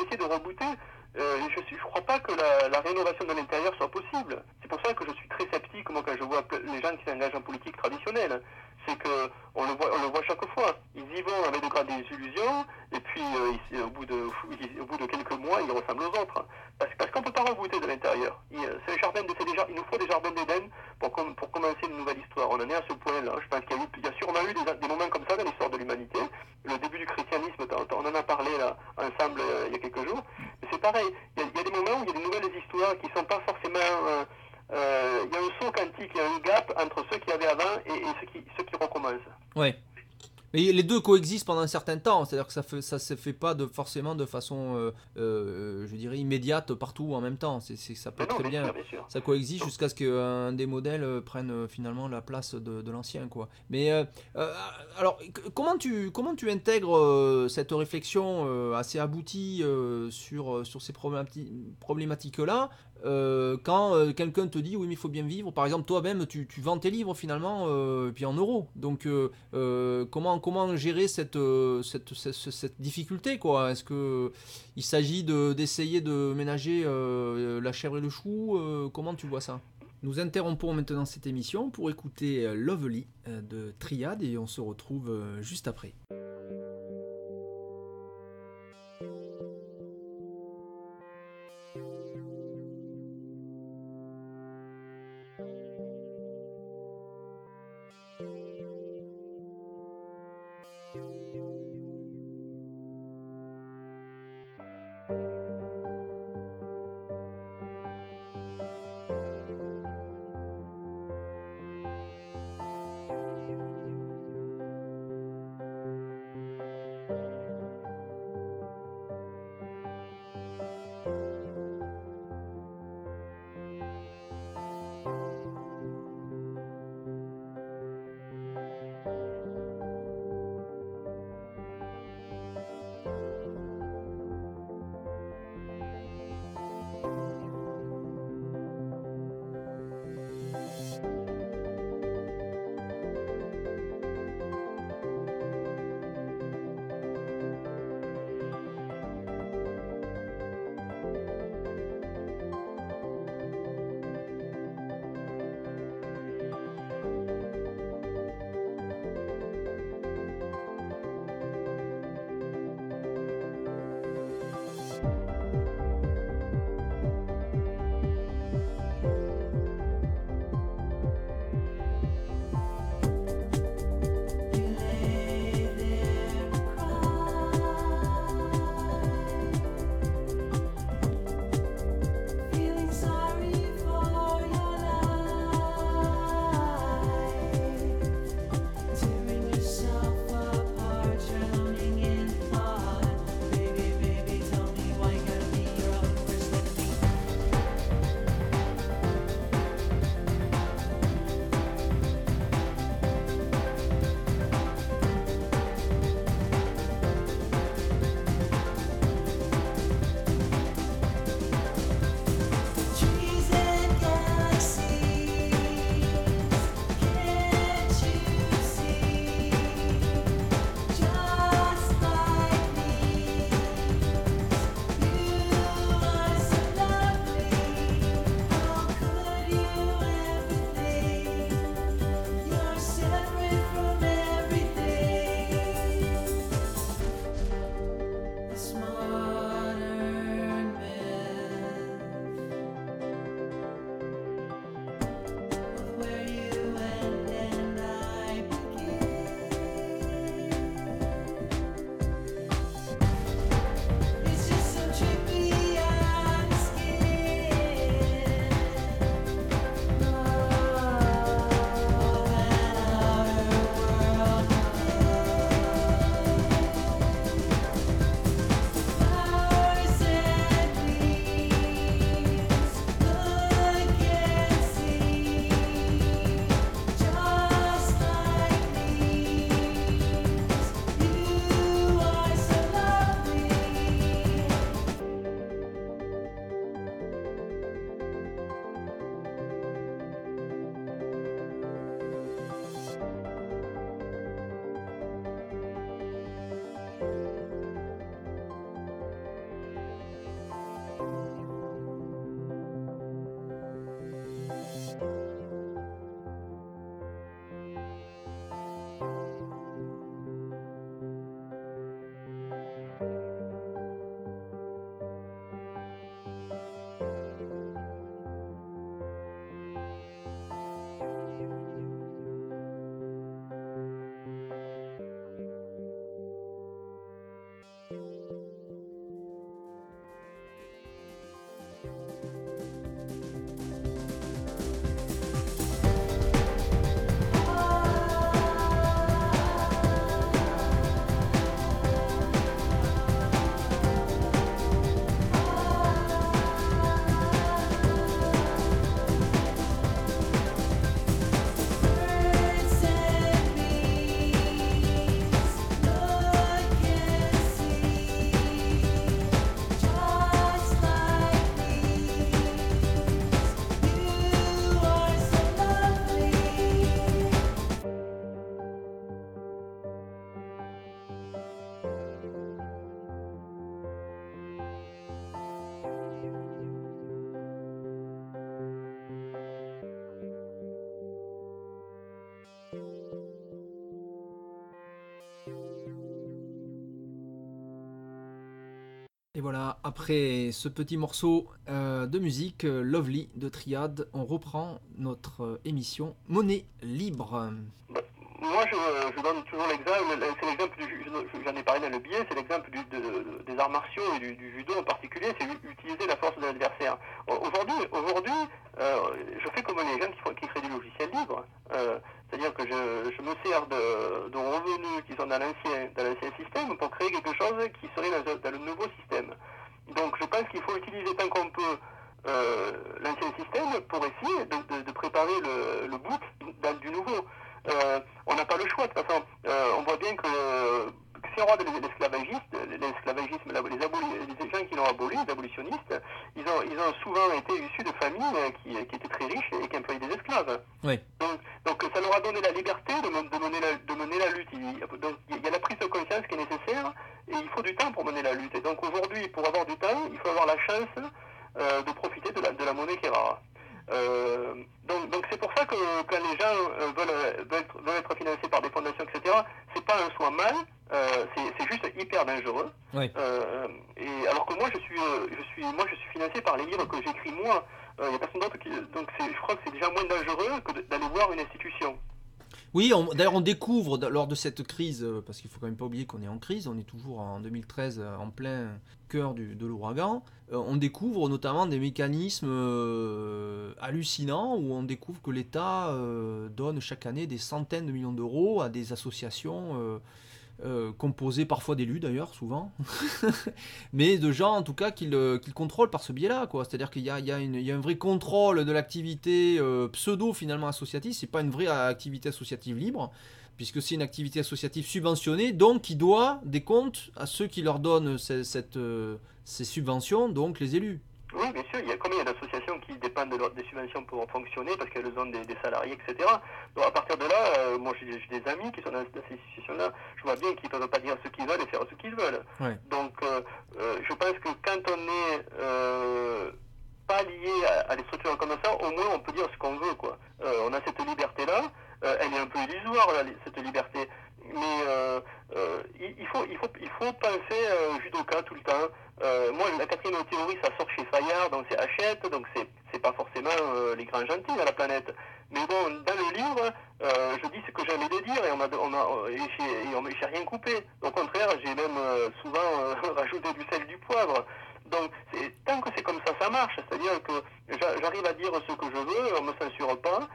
Je crois pas que la rénovation de l'intérieur soit possible. C'est pour ça que je suis très sceptique, moi, quand je vois les gens qui s'engagent en politique traditionnelle. C'est que on le voit chaque fois. Ils y vont avec de grandes illusions, et puis au bout de quelques mois, ils ressemblent aux autres. Parce qu'on ne peut pas rebooter de l'intérieur. Il nous faut des jardins d'Éden pour commencer une nouvelle histoire. On en est à ce point-là. Je pense qu'il y a sûrement eu des moments comme ça dans l'histoire de l'humanité. Le début du christianisme, on en a parlé là, ensemble il y a quelques jours. Mais c'est pareil. Il y a des moments où il y a des nouvelles histoires qui ne sont pas forcément... il y a un saut quantique, il y a un gap entre ceux qui avaient avant et ceux qui recommencent. Ouais. Mais les deux coexistent pendant un certain temps, c'est-à-dire que ça se fait pas forcément de façon, je dirais, immédiate partout en même temps. Ça peut très bien, ça coexiste jusqu'à ce qu'un des modèles prenne finalement la place de l'ancien, quoi. Mais alors, comment tu intègres cette réflexion assez aboutie sur ces problématiques-là? Quand quelqu'un te dit oui mais il faut bien vivre, par exemple toi-même tu vends tes livres finalement puis en euros, donc comment gérer cette difficulté, quoi? Est-ce que il s'agit d'essayer de ménager la chèvre et le chou? Comment tu vois ça? Nous interrompons maintenant cette émission pour écouter Lovely de Triade et on se retrouve juste après. Et voilà, après ce petit morceau de musique, Lovely de Triad, on reprend notre émission Monnaie Libre. Moi, je donne toujours l'exemple, c'est l'exemple j'en ai parlé dans le billet, c'est l'exemple des arts martiaux et du judo en particulier, c'est utiliser la force de l'adversaire. Aujourd'hui, je fais comme les gens qui créent du logiciel libre, c'est-à-dire que je me sers de revenus qui sont dans l'ancien système pour créer quelque chose qui serait dans le nouveau système. Donc je pense qu'il faut utiliser tant qu'on peut l'ancien système pour essayer de préparer le boot du nouveau. On n'a pas le choix, de toute façon. On voit bien que si on regarde l'esclavagisme, les gens qui l'ont aboli, les abolitionnistes, ils ont souvent été issus de familles qui étaient très riches et qui employaient des esclaves. Oui. Donc ça leur a donné la liberté de mener la lutte. Donc il y a la prise de conscience qui est nécessaire et il faut du temps pour mener la lutte. Et donc aujourd'hui, pour avoir du temps, il faut avoir la chance de profiter de la monnaie qui est rare. Donc c'est pour ça que quand les gens veulent être financés par des fondations, etc., c'est pas un soi mal, c'est juste hyper dangereux. Oui. Et alors que moi je suis financé par les livres que j'écris moi. Il n'y a personne d'autre donc je crois que c'est déjà moins dangereux que d'aller voir une institution. Oui, d'ailleurs on découvre lors de cette crise, parce qu'il ne faut quand même pas oublier qu'on est en crise, on est toujours en 2013 en plein cœur de l'ouragan, on découvre notamment des mécanismes hallucinants où on découvre que l'État donne chaque année des centaines de millions d'euros à des associations composées parfois d'élus d'ailleurs, souvent, mais de gens en tout cas qu'il contrôle par ce biais-là, quoi. C'est-à-dire qu'il y a un vrai contrôle de l'activité pseudo finalement associative, c'est pas une vraie activité associative libre, puisque c'est une activité associative subventionnée, donc qui doit des comptes à ceux qui leur donnent ces subventions, donc les élus. Oui, bien sûr, il y a combien d'associations qui dépendent des subventions pour fonctionner parce qu'elles ont des salariés, etc. Donc à partir de là, moi j'ai des amis qui sont dans ces situations-là, je vois bien qu'ils ne peuvent pas dire ce qu'ils veulent et faire ce qu'ils veulent. Ouais. Donc je pense que quand on n'est pas lié à des structures comme ça, au moins on peut dire ce qu'on veut, quoi. On a cette liberté-là, elle est un peu illusoire, là, cette liberté. Mais il faut penser judoka tout le temps. Moi, la quatrième théorie, ça sort chez Fayard, donc c'est Hachette, donc c'est pas forcément les grands gentils à la planète. Mais bon, dans le livre, je dis ce que j'ai envie de dire et j'ai rien coupé. Au contraire, j'ai même souvent rajouté du sel, du poivre. Donc, tant que c'est comme ça marche. C'est-à-dire que j'arrive à dire ce que je veux, on ne me censure pas,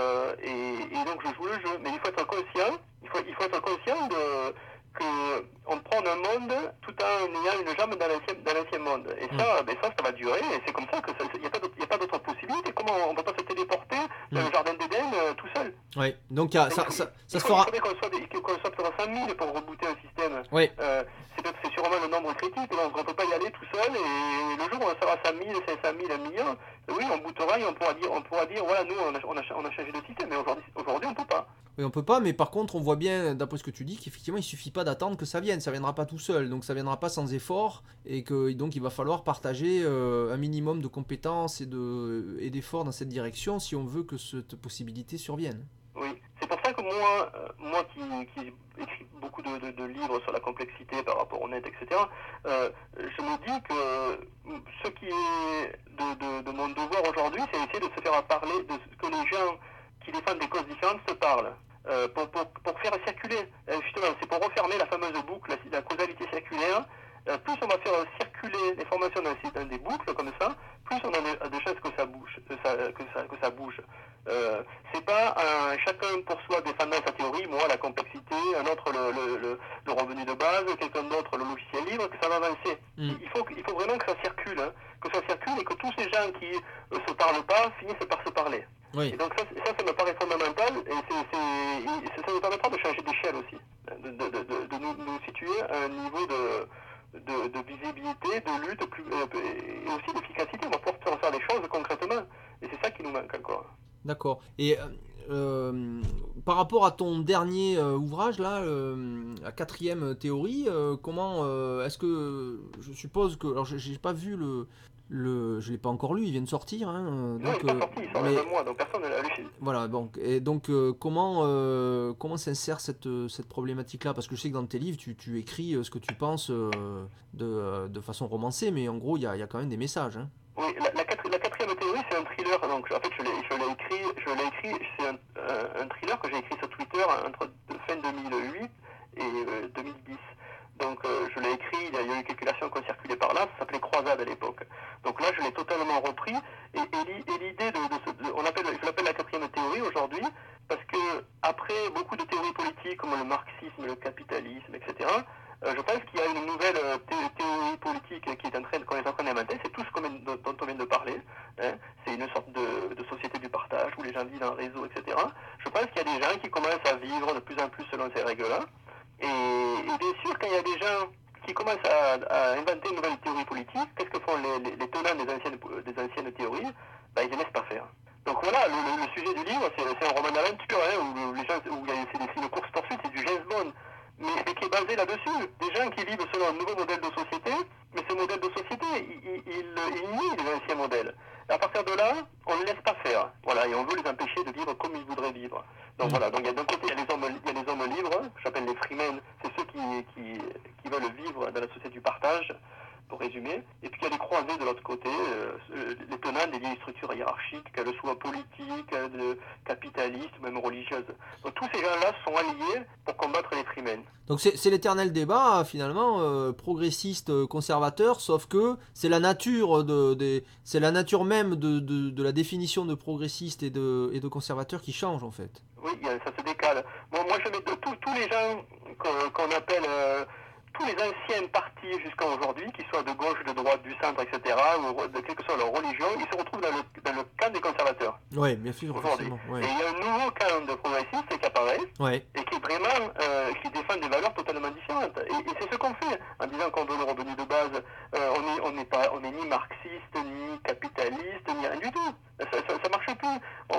et donc je joue le jeu. Mais il faut être conscient, qu'on prend un monde tout en ayant une jambe dans l'ancien monde. Et ça va durer, et c'est comme ça que il n'y a pas d'autre possibilité. Comment on ne peut pas se téléporter dans le jardin d'Éden tout seul? Oui, donc ça se fera. Il faudrait qu'on soit 100 000 pour rebooter un système. Oui. C'est sûrement le nombre critique, donc on ne peut pas y aller tout seul, et le jour où on sera 100 000, 500 000, 1 million, oui, on bootera et on pourra dire voilà, nous on a changé de système, mais aujourd'hui on ne peut pas. Oui, on peut pas, mais par contre, on voit bien, d'après ce que tu dis, qu'effectivement, il suffit pas d'attendre que ça vienne. Ça viendra pas tout seul, donc ça viendra pas sans effort, et que donc il va falloir partager un minimum de compétences et d'efforts dans cette direction si on veut que cette possibilité survienne. Oui, c'est pour ça que moi qui écris beaucoup de livres sur la complexité par rapport au net, etc., je me dis que ce qui est de mon devoir aujourd'hui, c'est essayer de se faire parler, de ce que les gens qui défendent des causes différentes se parlent. Pour faire circuler, justement, c'est pour refermer la fameuse boucle, la causalité circulaire. Plus on va faire circuler l'information dans des boucles comme ça, plus on a de chances que ça bouge. C'est pas chacun pour soi défendant sa théorie, moi la complexité, un autre le revenu de base, quelqu'un d'autre le logiciel libre, que ça va avancer. Il faut vraiment que ça circule, hein, et que tous ces gens qui se parlent pas finissent par se parler. Oui. Et donc ça me paraît fondamental, et ça nous permettra de changer d'échelle aussi, de nous situer à un niveau de visibilité, de lutte, et aussi d'efficacité. On va pouvoir faire des choses concrètement, et c'est ça qui nous manque encore. D'accord. Et par rapport à ton dernier ouvrage, là, la quatrième théorie, comment est-ce que je suppose que, alors j'ai pas vu Je l'ai pas encore lu, il vient de sortir. Hein, Non, donc, il n'est pas sorti, il sort un mois, donc personne ne l'a lu. Voilà, donc comment s'insère cette problématique-là? Parce que je sais que dans tes livres, tu écris ce que tu penses de façon romancée, mais en gros, il y a quand même des messages. Hein. Oui, la quatrième théorie, c'est un thriller. Donc, en fait, je l'ai écrit, c'est un thriller que j'ai écrit sur Twitter entre fin 2008 et 2010. Donc, je l'ai écrit, il y a eu quelques versions qui ont circulé par là, ça s'appelait Croisade à l'époque. Donc là, je l'ai totalement repris, et l'idée je l'appelle la quatrième théorie aujourd'hui, parce que après beaucoup de théories politiques comme le marxisme, le capitalisme, etc., je pense qu'il y a une nouvelle théorie politique qu'on est en train d'inventer, c'est tout ce dont on vient de parler. Hein. C'est une sorte de société du partage où les gens vivent en réseau, etc. Je pense qu'il y a des gens qui commencent à vivre de plus en plus selon ces règles-là. Et bien sûr, quand il y a des gens qui commencent à inventer une nouvelle théorie politique, qu'est-ce que font les tenants des anciennes théories? Ils ne laissent pas faire. Donc voilà, le sujet du livre, c'est un roman d'aventure, où c'est une course-poursuite, c'est du James Bond, mais qui est basé là-dessus. Des gens qui vivent selon un nouveau modèle de société, mais ce modèle de société, il nie les anciens modèles. Et à partir de là, on ne les laisse pas faire. Voilà, et on veut les empêcher de vivre comme ils voudraient vivre. Donc voilà, donc d'un côté, il y a les hommes libres, j'appelle les freemen, c'est ceux qui veulent vivre dans la société du partage, pour résumer. Et puis il y a les croisés de l'autre côté, les tenants des vieilles structures hiérarchiques, qu'elles soient politiques, capitalistes, ou même religieuses. Donc tous ces gens-là sont alliés pour combattre les freemen. Donc c'est l'éternel débat finalement progressiste conservateur, sauf que c'est la nature c'est la nature même de la définition de progressiste et de conservateur qui change en fait. Oui, ça se décale. Bon, moi je mets tous les gens qu'on appelle tous les anciens partis jusqu'à aujourd'hui, qu'ils soient de gauche, de droite, du centre, etc., ou de quelle que soit leur religion, ils se retrouvent dans le camp des conservateurs. Oui, bien sûr, aujourd'hui. Ouais. Et il y a un nouveau camp de progressistes qui apparaît, ouais. Et qui est vraiment, qui défend des valeurs totalement différentes. Et c'est ce qu'on fait, en disant qu'on veut le revenu de base. On n'est ni marxiste, ni capitaliste, ni rien du tout. Ça marche plus.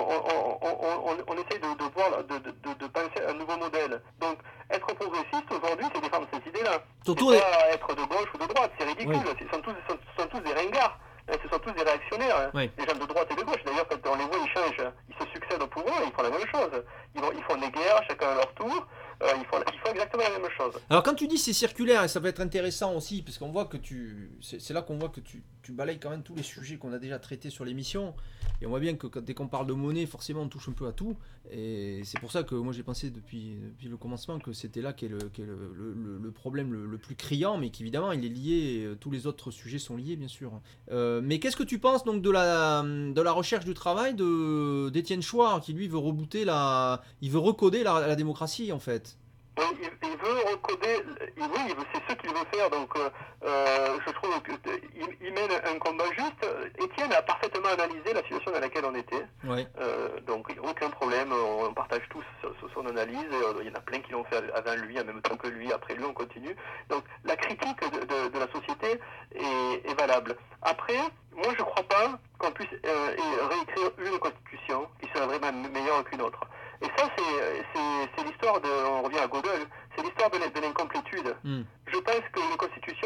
On essaie de penser un nouveau modèle. Donc, être progressiste aujourd'hui, c'est défendre ces idées-là. Surtout c'est pas être de gauche ou de droite, c'est ridicule. Oui. Ce sont tous des ringards. Ce sont tous des réactionnaires, oui. Les gens de droite et de gauche. D'ailleurs, quand on les voit, ils changent, ils se succèdent au pouvoir, ils font la même chose. Ils font des guerres, chacun à leur tour. Ils font exactement la même chose. Alors quand tu dis c'est circulaire, et ça va être intéressant aussi, parce qu'on voit que c'est là qu'on voit que tu balayes quand même tous les sujets qu'on a déjà traités sur l'émission, et on voit bien que dès qu'on parle de monnaie, forcément on touche un peu à tout, et c'est pour ça que moi j'ai pensé depuis le commencement que c'était là qu'est le problème le plus criant, mais qu'évidemment il est lié, tous les autres sujets sont liés bien sûr. Mais qu'est-ce que tu penses donc de la recherche du travail d'Étienne Chouard, qui lui veut il veut recoder la démocratie en fait? Il veut recoder, c'est ce qu'il veut faire, donc je trouve qu'il mène un combat juste. Étienne a parfaitement analysé la situation dans laquelle on était, ouais. Donc il n'y a aucun problème, on partage tous son analyse, il y en a plein qui l'ont fait avant lui, en même temps que lui, après lui on continue. Donc la critique de la société est valable. Après, moi je ne crois pas qu'on puisse réécrire une constitution qui serait vraiment meilleure qu'une autre. Et ça, c'est l'histoire on revient à Gödel, c'est l'histoire de l'incomplétude. Je pense qu'une constitution,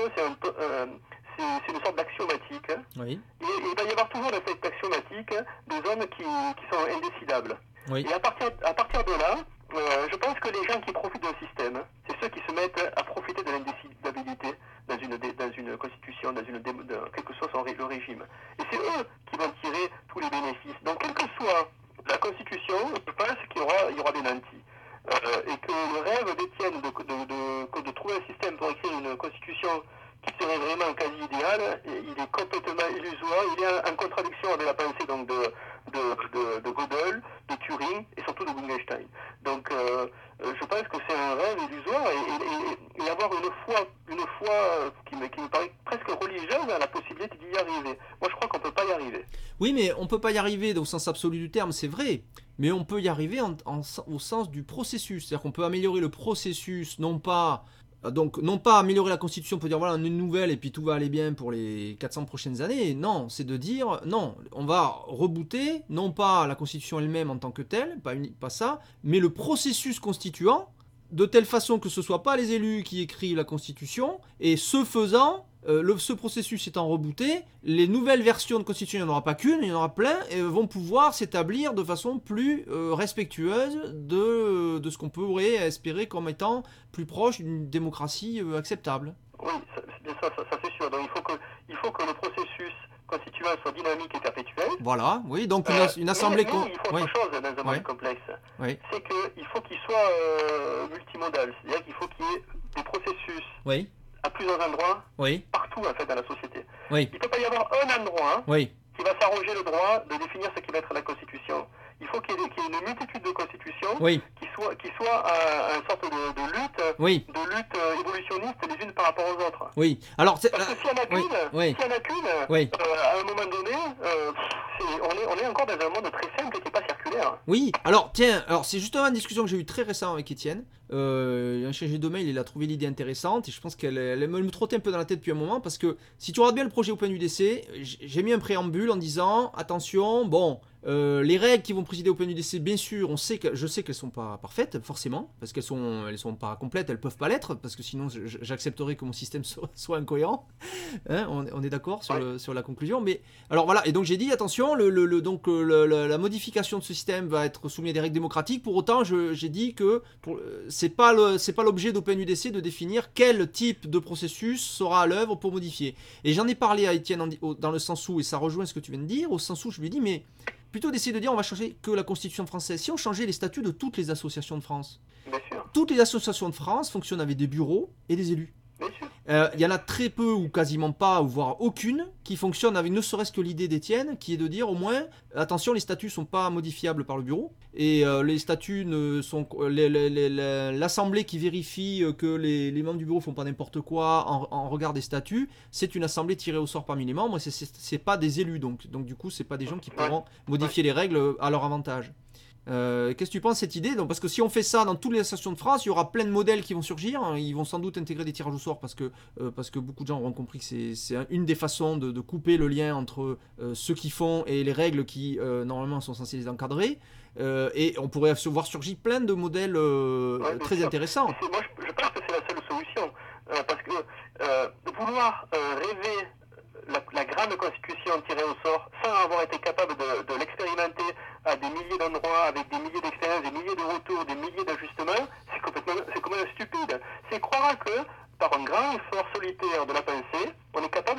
c'est une sorte d'axiomatique. Oui. Et il va y avoir toujours dans cette axiomatique des zones qui sont indécidables. Oui. Et à partir de là, je pense que les gens qui profitent d'un système, c'est ceux qui se mettent à profiter de l'indécidabilité dans une constitution, quel que soit le régime. Et c'est eux qui vont tirer tous les bénéfices. Donc, quelle que soit la constitution, je pense qu'il y aura des nantis. Et que le rêve d'Étienne de trouver un système pour écrire une constitution qui serait vraiment quasi idéal, il est complètement illusoire, il est en contradiction avec la pensée donc, de Gödel, de Turing et surtout de Wittgenstein. Donc je pense que c'est un rêve illusoire et avoir une foi qui me paraît presque religieuse à la possibilité d'y arriver. Moi je crois qu'on ne peut pas y arriver. Oui, mais on ne peut pas y arriver au sens absolu du terme, c'est vrai. Mais on peut y arriver au sens du processus. C'est-à-dire qu'on peut améliorer le processus, non pas améliorer la Constitution pour dire voilà, on a une nouvelle et puis tout va aller bien pour les 400 prochaines années. Non, c'est de dire non, on va rebooter, non pas la Constitution elle-même en tant que telle, pas ça, mais le processus constituant, de telle façon que ce ne soit pas les élus qui écrivent la Constitution, et ce faisant, ce processus étant rebooté, les nouvelles versions de constitution, il n'y en aura pas qu'une, il y en aura plein, et vont pouvoir s'établir de façon plus respectueuse de ce qu'on pourrait espérer comme étant plus proche d'une démocratie acceptable. Oui, ça c'est sûr. Donc il faut que le processus constituant soit dynamique et perpétuel. Voilà, oui, donc une assemblée... Mais il faut autre chose dans un monde complexe. Oui. C'est qu'il faut qu'il soit multimodal. C'est-à-dire qu'il faut qu'il y ait des processus à plusieurs endroits, partout en fait dans la société. Il ne peut pas y avoir un endroit qui va s'arroger le droit de définir ce qui va être la Constitution. Il faut qu'il y ait une multitude de constitutions qui soient une sorte de lutte évolutionniste les unes par rapport aux autres. Oui. Alors, parce que s'il n'y en a qu'une, à un moment donné, on est encore dans un monde très simple qui n'est pas circulaire. Oui. Alors, tiens, c'est justement une discussion que j'ai eue très récemment avec Étienne. Il a changé de mail, il a trouvé l'idée intéressante et je pense qu'elle me trottait un peu dans la tête depuis un moment parce que si tu regardes bien le projet OpenUDC, j'ai mis un préambule en disant attention, les règles qui vont présider OpenUDC, bien sûr, je sais qu'elles sont pas parfaites, forcément, parce qu'elles sont pas complètes, elles peuvent pas l'être, parce que sinon j'accepterais que mon système soit incohérent. Hein, on est d'accord sur la conclusion. Mais alors voilà, et donc j'ai dit attention, la modification de ce système va être soumise à des règles démocratiques. Pour autant, j'ai dit que c'est pas l'objet d'OpenUDC de définir quel type de processus sera à l'œuvre pour modifier. Et j'en ai parlé à Étienne dans le sens où, et ça rejoint ce que tu viens de dire, au sens où je lui ai dit mais plutôt d'essayer de dire on va changer que la Constitution française. Si on changeait les statuts de toutes les associations de France, toutes les associations de France fonctionnent avec des bureaux et des élus. Il y en a très peu ou quasiment pas, ou voire aucune, qui fonctionne avec ne serait-ce que l'idée d'Étienne, qui est de dire au moins, attention, les statuts sont pas modifiables par le bureau, et les statuts ne sont... l'assemblée qui vérifie que les membres du bureau font pas n'importe quoi en regard des statuts, c'est une assemblée tirée au sort parmi les membres, et c'est pas des élus, donc du coup, c'est pas des gens qui pourront modifier les règles à leur avantage. Qu'est-ce que tu penses de cette idée? Donc, parce que si on fait ça dans toutes les associations de France, il y aura plein de modèles qui vont surgir. Ils vont sans doute intégrer des tirages au sort parce que beaucoup de gens auront compris que c'est une des façons de couper le lien entre ceux qui font et les règles qui normalement sont censées les encadrer. Et on pourrait voir surgir plein de modèles très intéressants. Moi, je pense que c'est la seule solution. Parce que vouloir rêver la grande constitution tirée au sort sans avoir été capable de l'expérimenter à des milliers d'endroits, avec des milliers d'expériences, des milliers de retours, des milliers d'ajustements, c'est complètement stupide. C'est croire que par un grand effort solitaire de la pensée, on est capable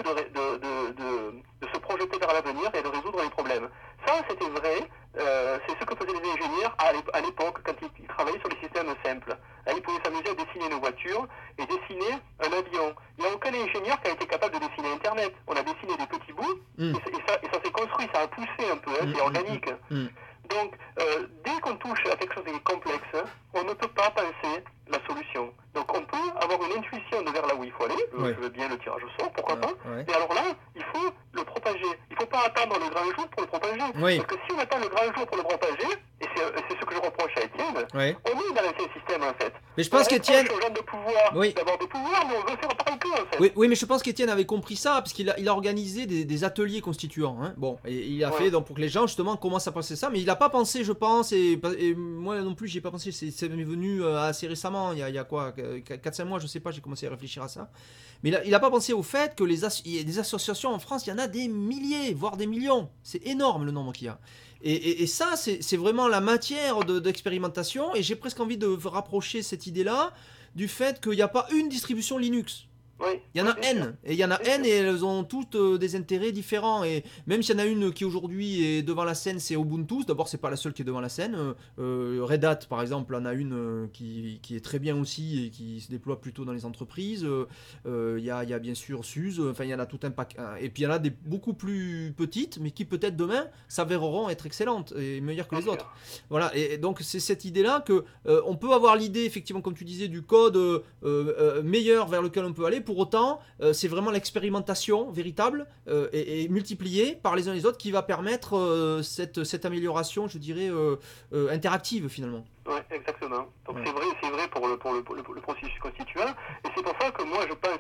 de se projeter vers l'avenir et de résoudre les problèmes. Ça, c'était vrai, c'est ce que faisaient les ingénieurs à l'époque quand ils travaillaient sur les systèmes simples. Là, ils pouvaient s'amuser à dessiner une voiture et dessiner un avion. Il n'y a aucun ingénieur qui a été capable de dessiner Internet. On a dessiné des petits bouts et ça s'est construit, ça a poussé un peu, c'est organique. Donc, dès qu'on touche à quelque chose de complexe, on ne peut pas penser la solution. Donc, on peut avoir une intuition de vers là où il faut aller. Je veux bien le tirage au sort, pourquoi pas. Mais alors là, il faut le propager. Il ne faut pas attendre le grand jour pour le propager. Parce que si on attend le grand jour pour le propager, et c'est ce que je reproche à Étienne, on est dans l'ancien système en fait. Mais je pense qu'Étienne... aux gens de pouvoir, d'avoir des pouvoirs, mais on veut faire pareil qu'eux en fait. Oui, mais je pense qu'Étienne avait compris ça, parce qu'il a organisé des ateliers constituants. Hein. Bon, et il a fait donc, pour que les gens justement commencent à penser ça, mais il n'a pas pensé, je pense, et moi non plus, j'y ai pas pensé, c'est venu assez récemment, il y a quoi, 4-5 mois, je sais pas, j'ai commencé à réfléchir à ça. Mais il n'a pas pensé au fait que il y a des associations en France, il y en a des milliers, voire des millions. C'est énorme le nombre qu'il y a. Et ça, c'est vraiment la matière d'expérimentation, et j'ai presque envie de rapprocher cette idée-là du fait qu'il n'y a pas une distribution Linux. Il y en a N, et il y en a N, et elles ont toutes des intérêts différents. Et même s'il y en a une qui aujourd'hui est devant la scène, c'est Ubuntu. D'abord, c'est pas la seule qui est devant la scène. Red Hat, par exemple, en a une qui est très bien aussi et qui se déploie plutôt dans les entreprises. Il y a bien sûr SUSE. Enfin, il y en a tout un pack. Et puis il y en a des beaucoup plus petites, mais qui peut-être demain s'avéreront être excellentes et meilleures que les autres. Voilà. Et donc c'est cette idée-là que on peut avoir l'idée, effectivement, comme tu disais, du code meilleur vers lequel on peut aller. Pour autant, c'est vraiment l'expérimentation véritable et multipliée par les uns et les autres qui va permettre cette amélioration, je dirais, interactive finalement. Oui, exactement. Donc c'est vrai pour le processus constituant. Et c'est pour ça que moi je pense,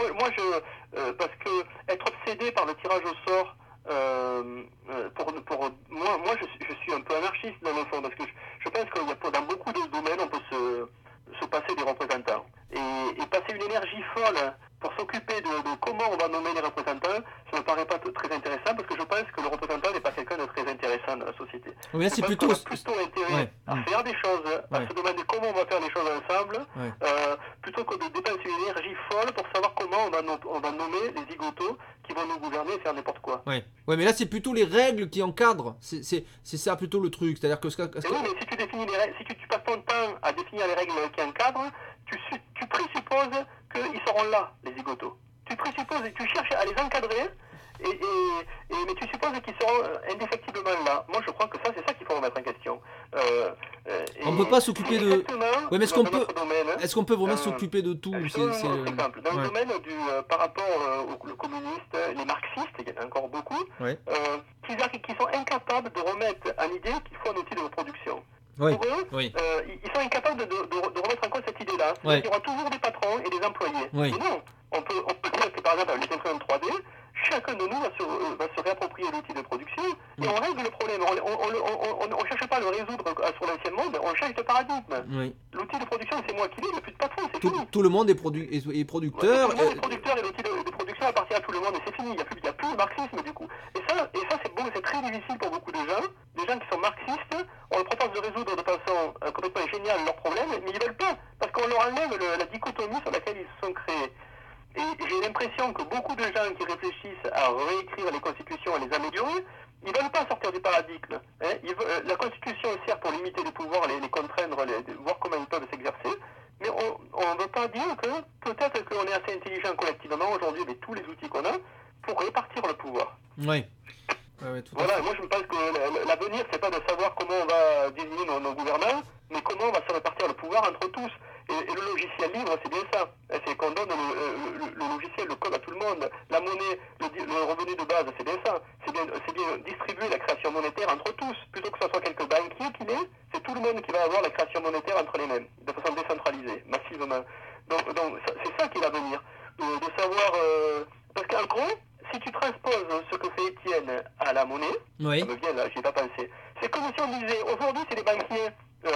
parce que être obsédé par le tirage au sort, moi je suis un peu anarchiste dans le fond, parce que je pense que dans beaucoup de domaines on peut se passer des représentants et passer une énergie folle pour s'occuper de comment on va nommer les représentants, ça ne me paraît pas très intéressant parce que je pense que le représentant n'est pas quelqu'un de très intéressant dans la société. Oui, c'est plutôt... On a plutôt intérêt à faire des choses, à se demander comment on va faire les choses ensemble, plutôt que de dépenser une énergie folle pour savoir comment on va nommer les zigotos qui vont nous gouverner et faire n'importe quoi. Ouais, mais là c'est plutôt les règles qui encadrent, c'est ça plutôt le truc, c'est-à-dire que... Oui, mais si tu définis les règles, si tu passes ton temps à définir les règles qui encadrent, tu présupposes qu'ils seront là, les zigotos. Tu présupposes et tu cherches à les encadrer, mais tu supposes qu'ils seront indéfectiblement là. Moi, je crois que ça, c'est ça qu'il faut remettre en question. On ne peut pas s'occuper de... Oui, mais est-ce qu'on peut vraiment s'occuper de tout? C'est un exemple. Dans le domaine par rapport aux communistes, les marxistes, il y en a encore beaucoup, qui sont incapables de remettre en idée qu'il faut un outil de reproduction. Pour eux, ils sont incapables de remettre en cause cette idée-là. Il y aura toujours des patrons et des employés. Mais non, on peut dire que par exemple avec les imprimantes 3D, chacun de nous va se réapproprier l'outil de production et on règle le problème. On ne cherche pas à le résoudre sur l'ancien monde, on change de paradigme. L'outil de production, c'est moi qui l'ai, il n'y a plus de patron, c'est fini. Tout le monde est producteur. Tout le monde est producteur et l'outil de production appartient à tout le monde et c'est fini. Il n'y a plus de marxisme du coup. Et ça c'est bon, c'est très difficile pour beaucoup de gens. Des gens qui sont marxistes, on leur propose de résoudre de façon complètement géniale leurs problèmes, mais ils ne veulent pas, parce qu'on leur enlève la dichotomie sur laquelle ils se sont créés. Et j'ai l'impression que beaucoup de gens qui réfléchissent à réécrire les constitutions et les améliorer, ils ne veulent pas sortir du paradigme. La constitution sert pour limiter les pouvoirs, les contraindre, voir comment ils peuvent s'exercer, mais on ne veut pas dire que peut-être qu'on est assez intelligent collectivement aujourd'hui avec tous les outils qu'on a pour répartir le pouvoir. Oui. Voilà, moi je me pense que l'avenir, c'est pas de savoir comment on va désigner nos gouvernants, mais comment on va se répartir le pouvoir entre tous. Et le logiciel libre, c'est bien ça. C'est qu'on donne le logiciel, le code à tout le monde. La monnaie, le revenu de base, c'est bien ça. C'est bien distribuer la création monétaire entre tous. Plutôt que ce soit quelques banquiers qui l'aient, c'est tout le monde qui va avoir la création monétaire entre les mêmes, de façon décentralisée, massivement. Donc c'est ça qui est l'avenir. De savoir... parce qu'en gros, si tu transposes ce que fait Étienne à la monnaie, ça me vient là, j'y ai pas pensé. C'est comme si on disait, aujourd'hui c'est les banquiers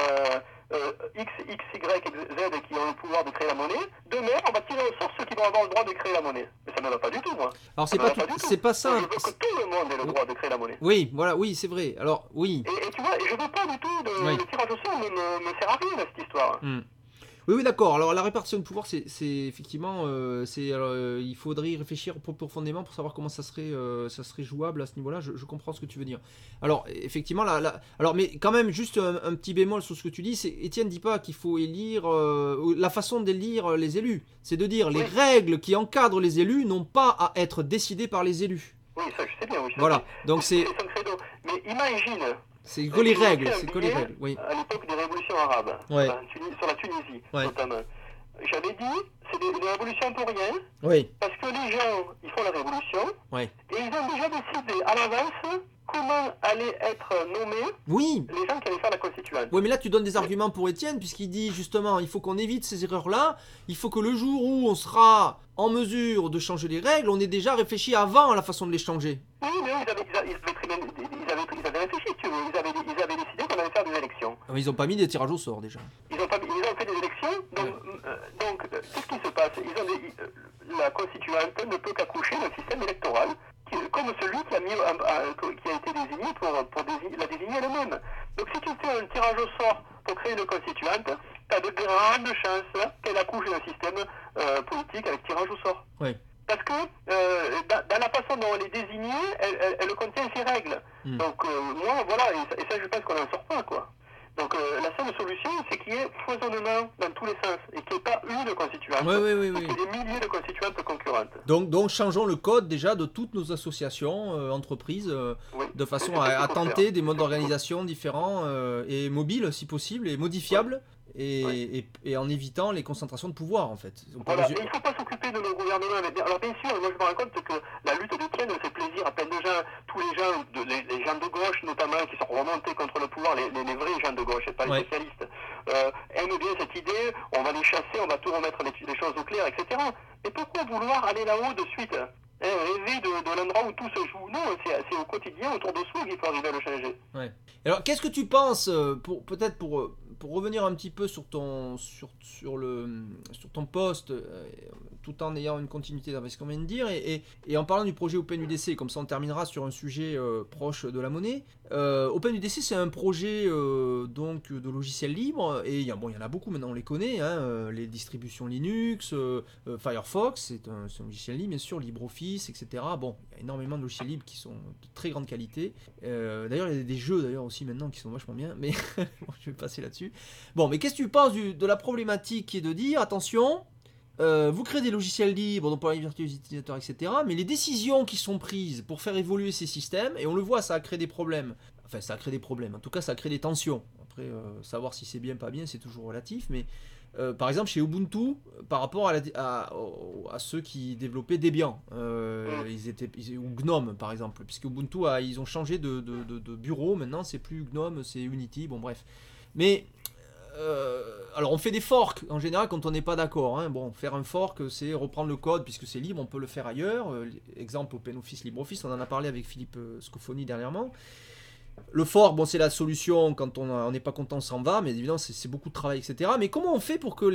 X, Y et Z qui ont le pouvoir de créer la monnaie. Demain, on va tirer au sort ceux qui vont avoir le droit de créer la monnaie. Mais ça ne va pas du tout, moi. Alors c'est pas ça. Je veux que tout le monde ait le droit de créer la monnaie. Oui, voilà, oui, c'est vrai. Alors, oui. Et tu vois, je veux pas du tout le tirage au sort me sert à rien, cette histoire. Oui, d'accord. Alors la répartition de pouvoir, c'est effectivement, il faudrait y réfléchir profondément pour savoir comment ça serait jouable à ce niveau-là. Je comprends ce que tu veux dire. Alors effectivement, alors mais quand même juste un petit bémol sur ce que tu dis, c'est Étienne dit pas qu'il faut élire la façon d'élire les élus. C'est de dire les règles qui encadrent les élus n'ont pas à être décidées par les élus. Oui, ça je sais bien. Oui, voilà. Donc c'est. Mais imagine. C'est que les règles, oui. À l'époque des révolutions arabes, sur la Tunisie notamment. J'avais dit, c'est des révolutions pour rien, parce que les gens, ils font la révolution, et ils ont déjà décidé à l'avance comment allaient être nommés les gens qui allaient faire la constituante. Oui, mais là tu donnes des arguments pour Étienne, puisqu'il dit justement, il faut qu'on évite ces erreurs-là, il faut que le jour où on sera en mesure de changer les règles, on ait déjà réfléchi avant à la façon de les changer. Oui, mais ils avaient réfléchi, tu veux. Ils avaient décidé qu'on allait faire des élections. Ils n'ont pas mis des tirages au sort déjà. Ils ont fait des élections, donc qu'est-ce qui se passe? La constituante ne peut qu'accoucher d'un système électoral comme celui qui a été désigné pour la désigner elle-même. Donc si tu fais un tirage au sort pour créer une constituante, tu as de grandes chances qu'elle accouche d'un système politique avec tirage au sort. Parce que dans la façon dont elle est désignée, elle contient ses règles. Donc moi, voilà, et ça je pense qu'on n'en sort pas, quoi. Donc la seule solution, c'est qu'il y ait foisonnement dans tous les sens, et qu'il n'y ait pas une constituante, qu'il y ait des milliers de constituantes concurrentes. Donc changeons le code déjà de toutes nos associations, entreprises, de façon à tenter des modes d'organisation différents et mobiles si possible, et modifiables. Et en évitant les concentrations de pouvoir en fait. Voilà, et il ne faut pas s'occuper de nos gouvernements. Alors bien sûr, moi je me rends compte que la lutte d'Étienne fait plaisir à plein de gens, tous les gens, les gens de gauche notamment, qui sont remontés contre le pouvoir, les vrais gens de gauche, et pas les socialistes, aiment bien cette idée, on va les chasser, on va tout remettre les choses au clair, etc. Mais pourquoi vouloir aller là-haut de suite, rêver de l'endroit où tout se joue? Non, c'est au quotidien, autour de soi, qu'il faut arriver à le changer. Alors qu'est-ce que tu penses, pour revenir un petit peu sur ton poste, tout en ayant une continuité avec ce qu'on vient de dire. Et en parlant du projet OpenUDC, comme ça on terminera sur un sujet proche de la monnaie. OpenUDC, c'est un projet donc de logiciels libres, et il y en a beaucoup maintenant, on les connaît, hein, les distributions Linux, Firefox, c'est un logiciel libre bien sûr, LibreOffice, etc. Bon, il y a énormément de logiciels libres qui sont de très grande qualité. D'ailleurs, il y a des jeux d'ailleurs aussi maintenant qui sont vachement bien, mais bon, je vais passer là-dessus. Bon, mais qu'est-ce que tu penses de la problématique qui est de dire, attention, vous créez des logiciels libres, donc pour la liberté des utilisateurs, etc. Mais les décisions qui sont prises pour faire évoluer ces systèmes, et on le voit, ça a créé des problèmes. Enfin, ça a créé des problèmes. En tout cas, ça a créé des tensions. Après, savoir si c'est bien, pas bien, c'est toujours relatif. Mais par exemple, chez Ubuntu, par rapport à ceux qui développaient Debian, ou GNOME, par exemple. Puisque Ubuntu, ils ont changé de bureau. Maintenant, c'est plus GNOME, c'est Unity. Bon, bref. Mais alors on fait des forks en général quand on n'est pas d'accord, hein. Bon, faire un fork, c'est reprendre le code puisque c'est libre, on peut le faire ailleurs. Exemple OpenOffice, LibreOffice, on en a parlé avec Philippe Scofoni dernièrement. Le fork, bon, c'est la solution quand on n'est pas content, on s'en va, mais évidemment c'est beaucoup de travail, etc. Mais comment on fait pour que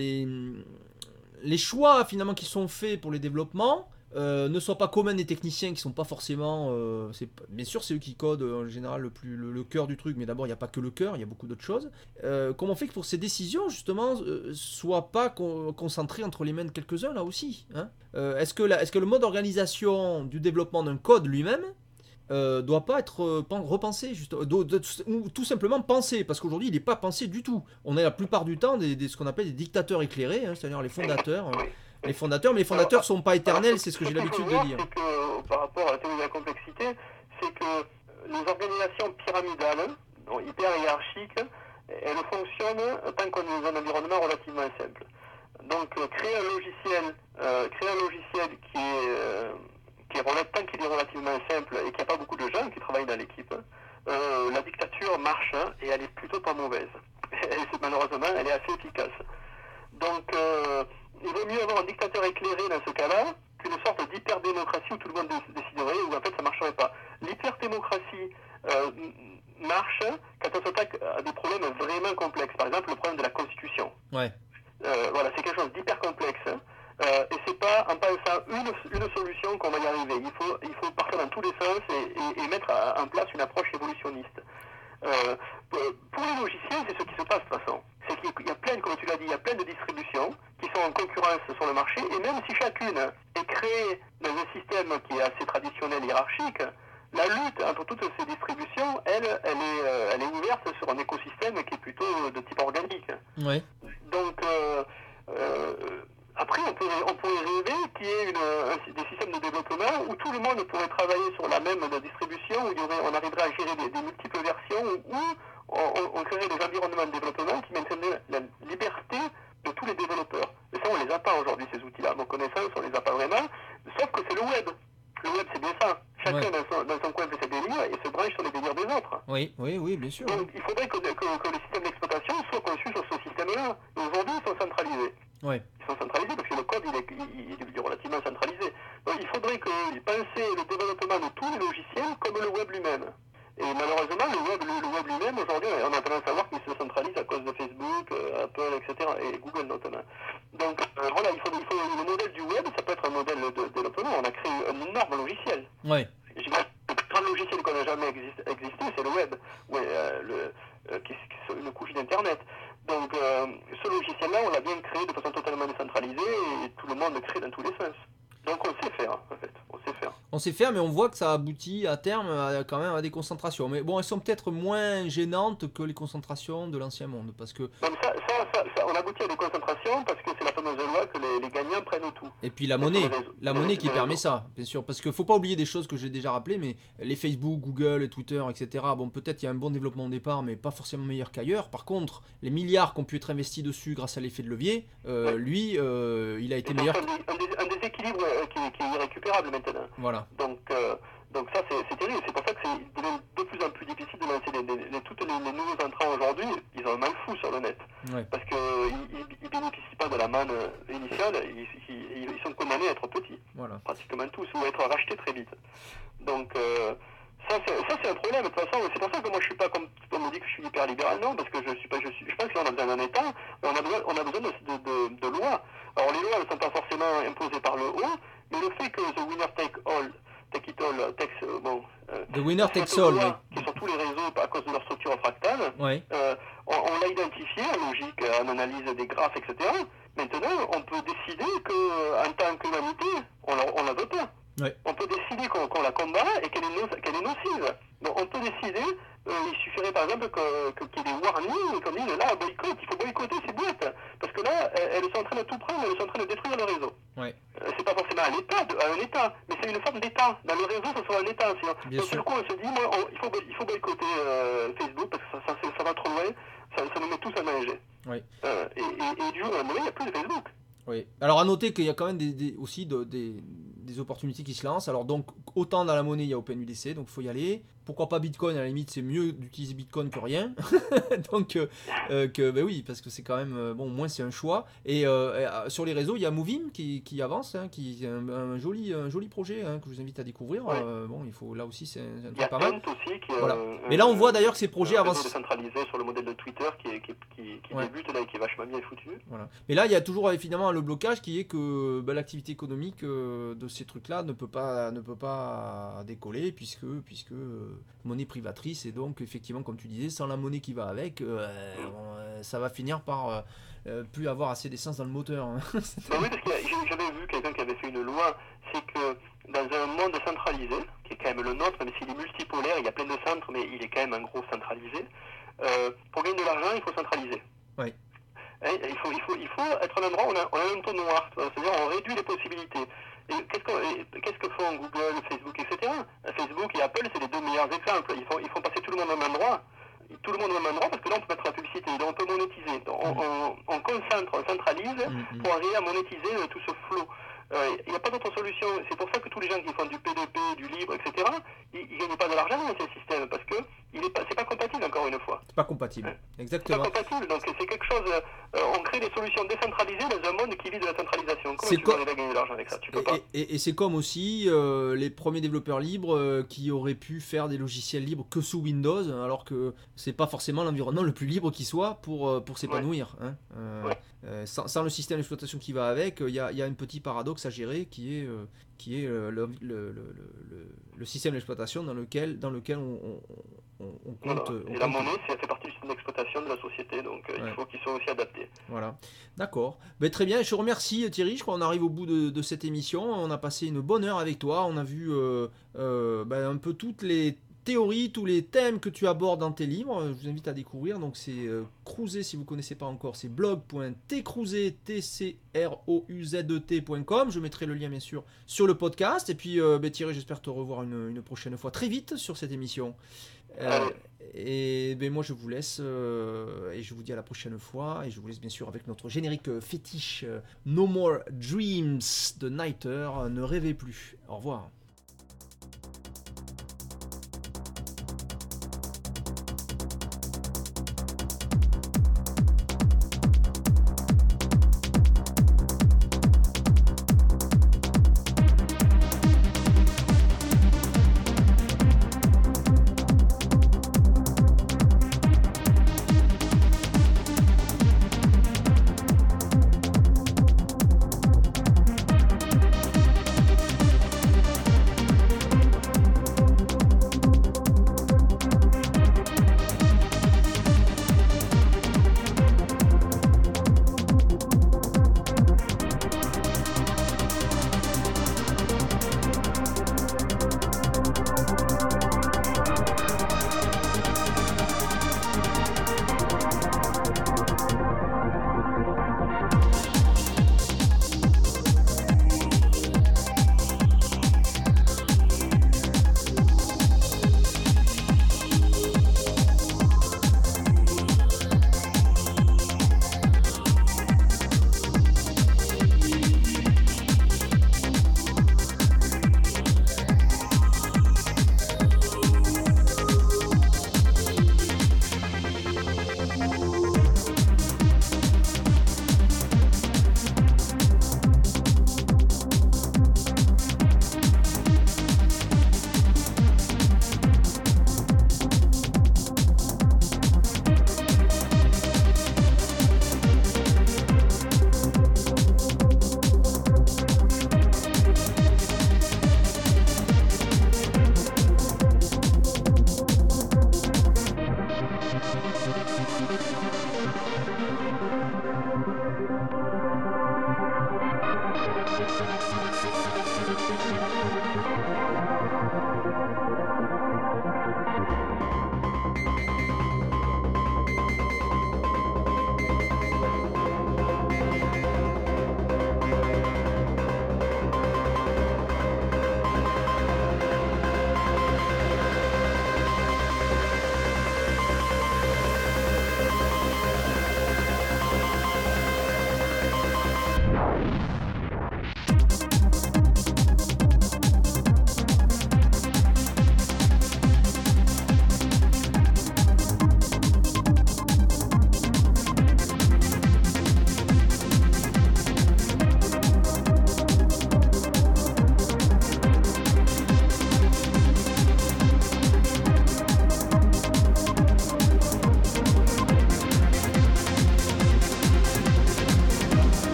les choix finalement qui sont faits pour les développements ne soient pas communs des techniciens qui sont pas forcément. Bien sûr, c'est eux qui codent en général le cœur du truc, mais d'abord, il n'y a pas que le cœur, il y a beaucoup d'autres choses. Comment on fait que pour ces décisions, justement, soient pas concentrées entre les mains de quelques-uns là aussi, hein. Est-ce que le mode d'organisation du développement d'un code lui-même doit pas être repensé, ou tout simplement pensé, parce qu'aujourd'hui il n'est pas pensé du tout. On est la plupart du temps ce qu'on appelle des dictateurs éclairés, hein, c'est-à-dire les fondateurs. Mais les fondateurs sont pas éternels, c'est ce que j'ai l'habitude de dire. C'est que, par rapport à la théorie de la complexité, c'est que les organisations pyramidales, donc hyper hiérarchiques, elles fonctionnent tant qu'on est dans un environnement relativement simple. Donc créer un logiciel tant qu'il est relativement simple et qu'il n'y a pas beaucoup de gens qui travaillent dans l'équipe, la dictature marche, hein, et elle est plutôt pas mauvaise. Malheureusement, elle est assez efficace. Donc il vaut mieux avoir un dictateur éclairé dans ce cas-là qu'une sorte d'hyper-démocratie où tout le monde déciderait, où en fait ça ne marcherait pas. L'hyper-démocratie marche quand on s'attaque à des problèmes vraiment complexes. Par exemple, le problème de la Constitution. Ouais. Voilà, c'est quelque chose d'hyper complexe. Et c'est pas en pensant une solution qu'on va y arriver. Il faut partir dans tous les sens et mettre en place une approche évolutionniste. Pour les logiciels, c'est ce qui se passe de toute façon. C'est qu'il y a plein, comme tu l'as dit, il y a plein de distributions qui sont en concurrence sur le marché, et même si chacune est créée dans un système qui est assez traditionnel et hiérarchique, la lutte entre toutes ces distributions, elle est ouverte sur un écosystème qui est plutôt de type organique. Ouais. Donc, après, on pourrait rêver qu'il y ait des systèmes de développement où tout le monde pourrait travailler sur la même distribution, où on arriverait à gérer des multiples versions, où on créerait des environnements de développement qui maintiendraient la liberté de tous les développeurs. Mais ça, on les a pas aujourd'hui, ces outils-là. À mon connaissance, on les a pas vraiment, sauf que c'est le web. Le web, c'est bien ça. Chacun dans son coin fait ses délires et se branche sur les délires des autres. Oui, bien sûr. Donc, il faudrait que les systèmes d'exploitation soient conçus sur ce système-là. Aujourd'hui, ils sont centralisés. Ouais. Ils sont centralisés parce que le code il est relativement centralisé. Donc il faudrait penser le développement de tous les logiciels comme le web lui-même. Et malheureusement, le web lui-même, aujourd'hui, on a tendance à voir qu'il se centralise à cause de Facebook, Apple, etc. et Google notamment. Donc voilà, il faut le modèle du web, ça peut être un modèle de développement. On a créé un énorme logiciel. Ouais. Le plus grand logiciel qu'on a jamais existé, c'est le web. Ouais, qui est une couche d'Internet. Donc ce logiciel-là, on l'a bien créé de façon totalement décentralisée et tout le monde crée dans tous les sens. Donc on sait faire, en fait. On sait faire, mais on voit que ça aboutit à terme quand même à des concentrations. Mais bon, elles sont peut-être moins gênantes que les concentrations de l'ancien monde, parce que... Donc ça, on aboutit à des concentrations parce que c'est la fameuse loi que les gagnants prennent tout. Et puis la monnaie qui permet ça, bien sûr. Parce qu'il ne faut pas oublier des choses que j'ai déjà rappelées, mais les Facebook, Google, Twitter, etc. Bon, peut-être il y a un bon développement au départ, mais pas forcément meilleur qu'ailleurs. Par contre, les milliards qui ont pu être investis dessus grâce à l'effet de levier, lui, il a été meilleur. Un déséquilibre qui est irrécupérable maintenant. Voilà. Donc ça, c'est terrible. C'est pour ça que c'est devient de plus en plus difficile de lancer tous les nouveaux entrants aujourd'hui. Ils ont un mal fou sur le net. Ouais. Parce qu'ils ne bénéficient pas de la manne initiale. Ils sont condamnés à être petits. Voilà. Pratiquement tous. Ou à être rachetés très vite. Donc ça c'est un problème. De toute façon, c'est pour ça que moi je suis pas comme on me dit que je suis hyper libéral, non, parce que je pense qu'on a besoin d'un État. On a besoin de lois. Alors les lois ne sont pas forcément imposées par le haut, mais le fait que the winner take it all, The winner takes all, qui est sur tous les réseaux à cause de leur structure fractale, ouais. On l'a identifié, logique, en analyse des graphes, etc. Maintenant, on peut décider qu'en tant qu'humanité, on la veut pas. Ouais. On peut décider qu'on la combat et qu'elle est nocive. Donc on peut décider, il suffirait par exemple qu'il y ait des warnings, qu'on dise là, boycott, il faut boycotter ces boîtes. Parce que là, elles sont en train de tout prendre, elles sont en train de détruire le réseau. Ouais. C'est pas forcément à un État, mais c'est une forme d'État. Dans le réseau, ce sera un État. Bien sûr. Du coup, on se dit, il faut boycotter Facebook parce que ça va trop loin, ça nous met tous à manger. Ouais. Et du jour au lendemain, il n'y a plus de Facebook. Oui. Alors à noter qu'il y a quand même aussi des opportunités qui se lancent. Alors donc autant dans la monnaie il y a OpenUDC, donc il faut y aller. Pourquoi pas Bitcoin, à la limite c'est mieux d'utiliser Bitcoin que rien. Donc ben oui, parce que c'est quand même bon, au moins c'est un choix. Et sur les réseaux il y a Movim qui avance, hein, qui est un joli projet, hein, que je vous invite à découvrir. Ouais. Bon, il faut là aussi c'est un truc pas mal. Aussi qui voilà. Mais là on voit d'ailleurs que ces projets avancent. Décentralisé sur le modèle de Twitter qui ouais. Débute là et qui est vachement bien foutu. Voilà. Mais là il y a toujours évidemment le blocage qui est que l'activité économique de ces trucs-là ne peut pas décoller puisque monnaie privatrice, et donc effectivement comme tu disais, sans la monnaie qui va avec, ça va finir par plus avoir assez d'essence dans le moteur. Hein. Bah oui, parce que j'avais vu quelqu'un qui avait fait une loi, c'est que dans un monde centralisé, qui est quand même le nôtre, même s'il est multipolaire, il y a plein de centres, mais il est quand même en gros centralisé, pour gagner de l'argent, il faut centraliser. Oui. Il faut être un endroit où on a un ton noir, c'est-à-dire on réduit les possibilités. Et qu'est-ce que font Google, Facebook, etc. Facebook et Apple, c'est les deux meilleurs exemples. Ils font passer tout le monde au même endroit. Tout le monde au même endroit parce que là on peut mettre la publicité, donc on peut monétiser. Donc, on concentre, on centralise pour arriver à monétiser tout ce flot. Il n'y a pas d'autre solution. C'est pour ça que tous les gens qui font du PDP, du libre, etc., ils ne gagnent pas de l'argent dans ces systèmes parce que c'est pas compatible encore une fois. C'est pas compatible, exactement. C'est pas compatible, donc c'est quelque chose. On crée des solutions décentralisées dans un monde qui vit de la centralisation. Comment tu peux arriver à gagner de l'argent avec ça? Tu peux pas. Et c'est comme aussi les premiers développeurs libres qui auraient pu faire des logiciels libres que sous Windows, alors que c'est pas forcément l'environnement le plus libre qui soit pour s'épanouir. Ouais. Hein. Sans le système d'exploitation qui va avec, il y a un petit paradoxe à gérer qui est le système d'exploitation dans lequel on compte. Et la monnaie, ça fait partie du système d'exploitation de la société, donc il faut qu'ils soient aussi adaptés. Voilà, d'accord. Ben, très bien, je te remercie Thierry, je crois qu'on arrive au bout de cette émission. On a passé une bonne heure avec toi, on a vu un peu toutes les théories, tous les thèmes que tu abordes dans tes livres. Je vous invite à découvrir. Donc c'est Crouzet, si vous ne connaissez pas encore, c'est blog.tcrouzet.com. Je mettrai le lien bien sûr sur le podcast. Et puis Thierry, j'espère te revoir une prochaine fois très vite sur cette émission. Et moi je vous laisse et je vous dis à la prochaine fois. Et je vous laisse bien sûr avec notre générique fétiche No More Dreams de Nighter. Ne rêvez plus. Au revoir.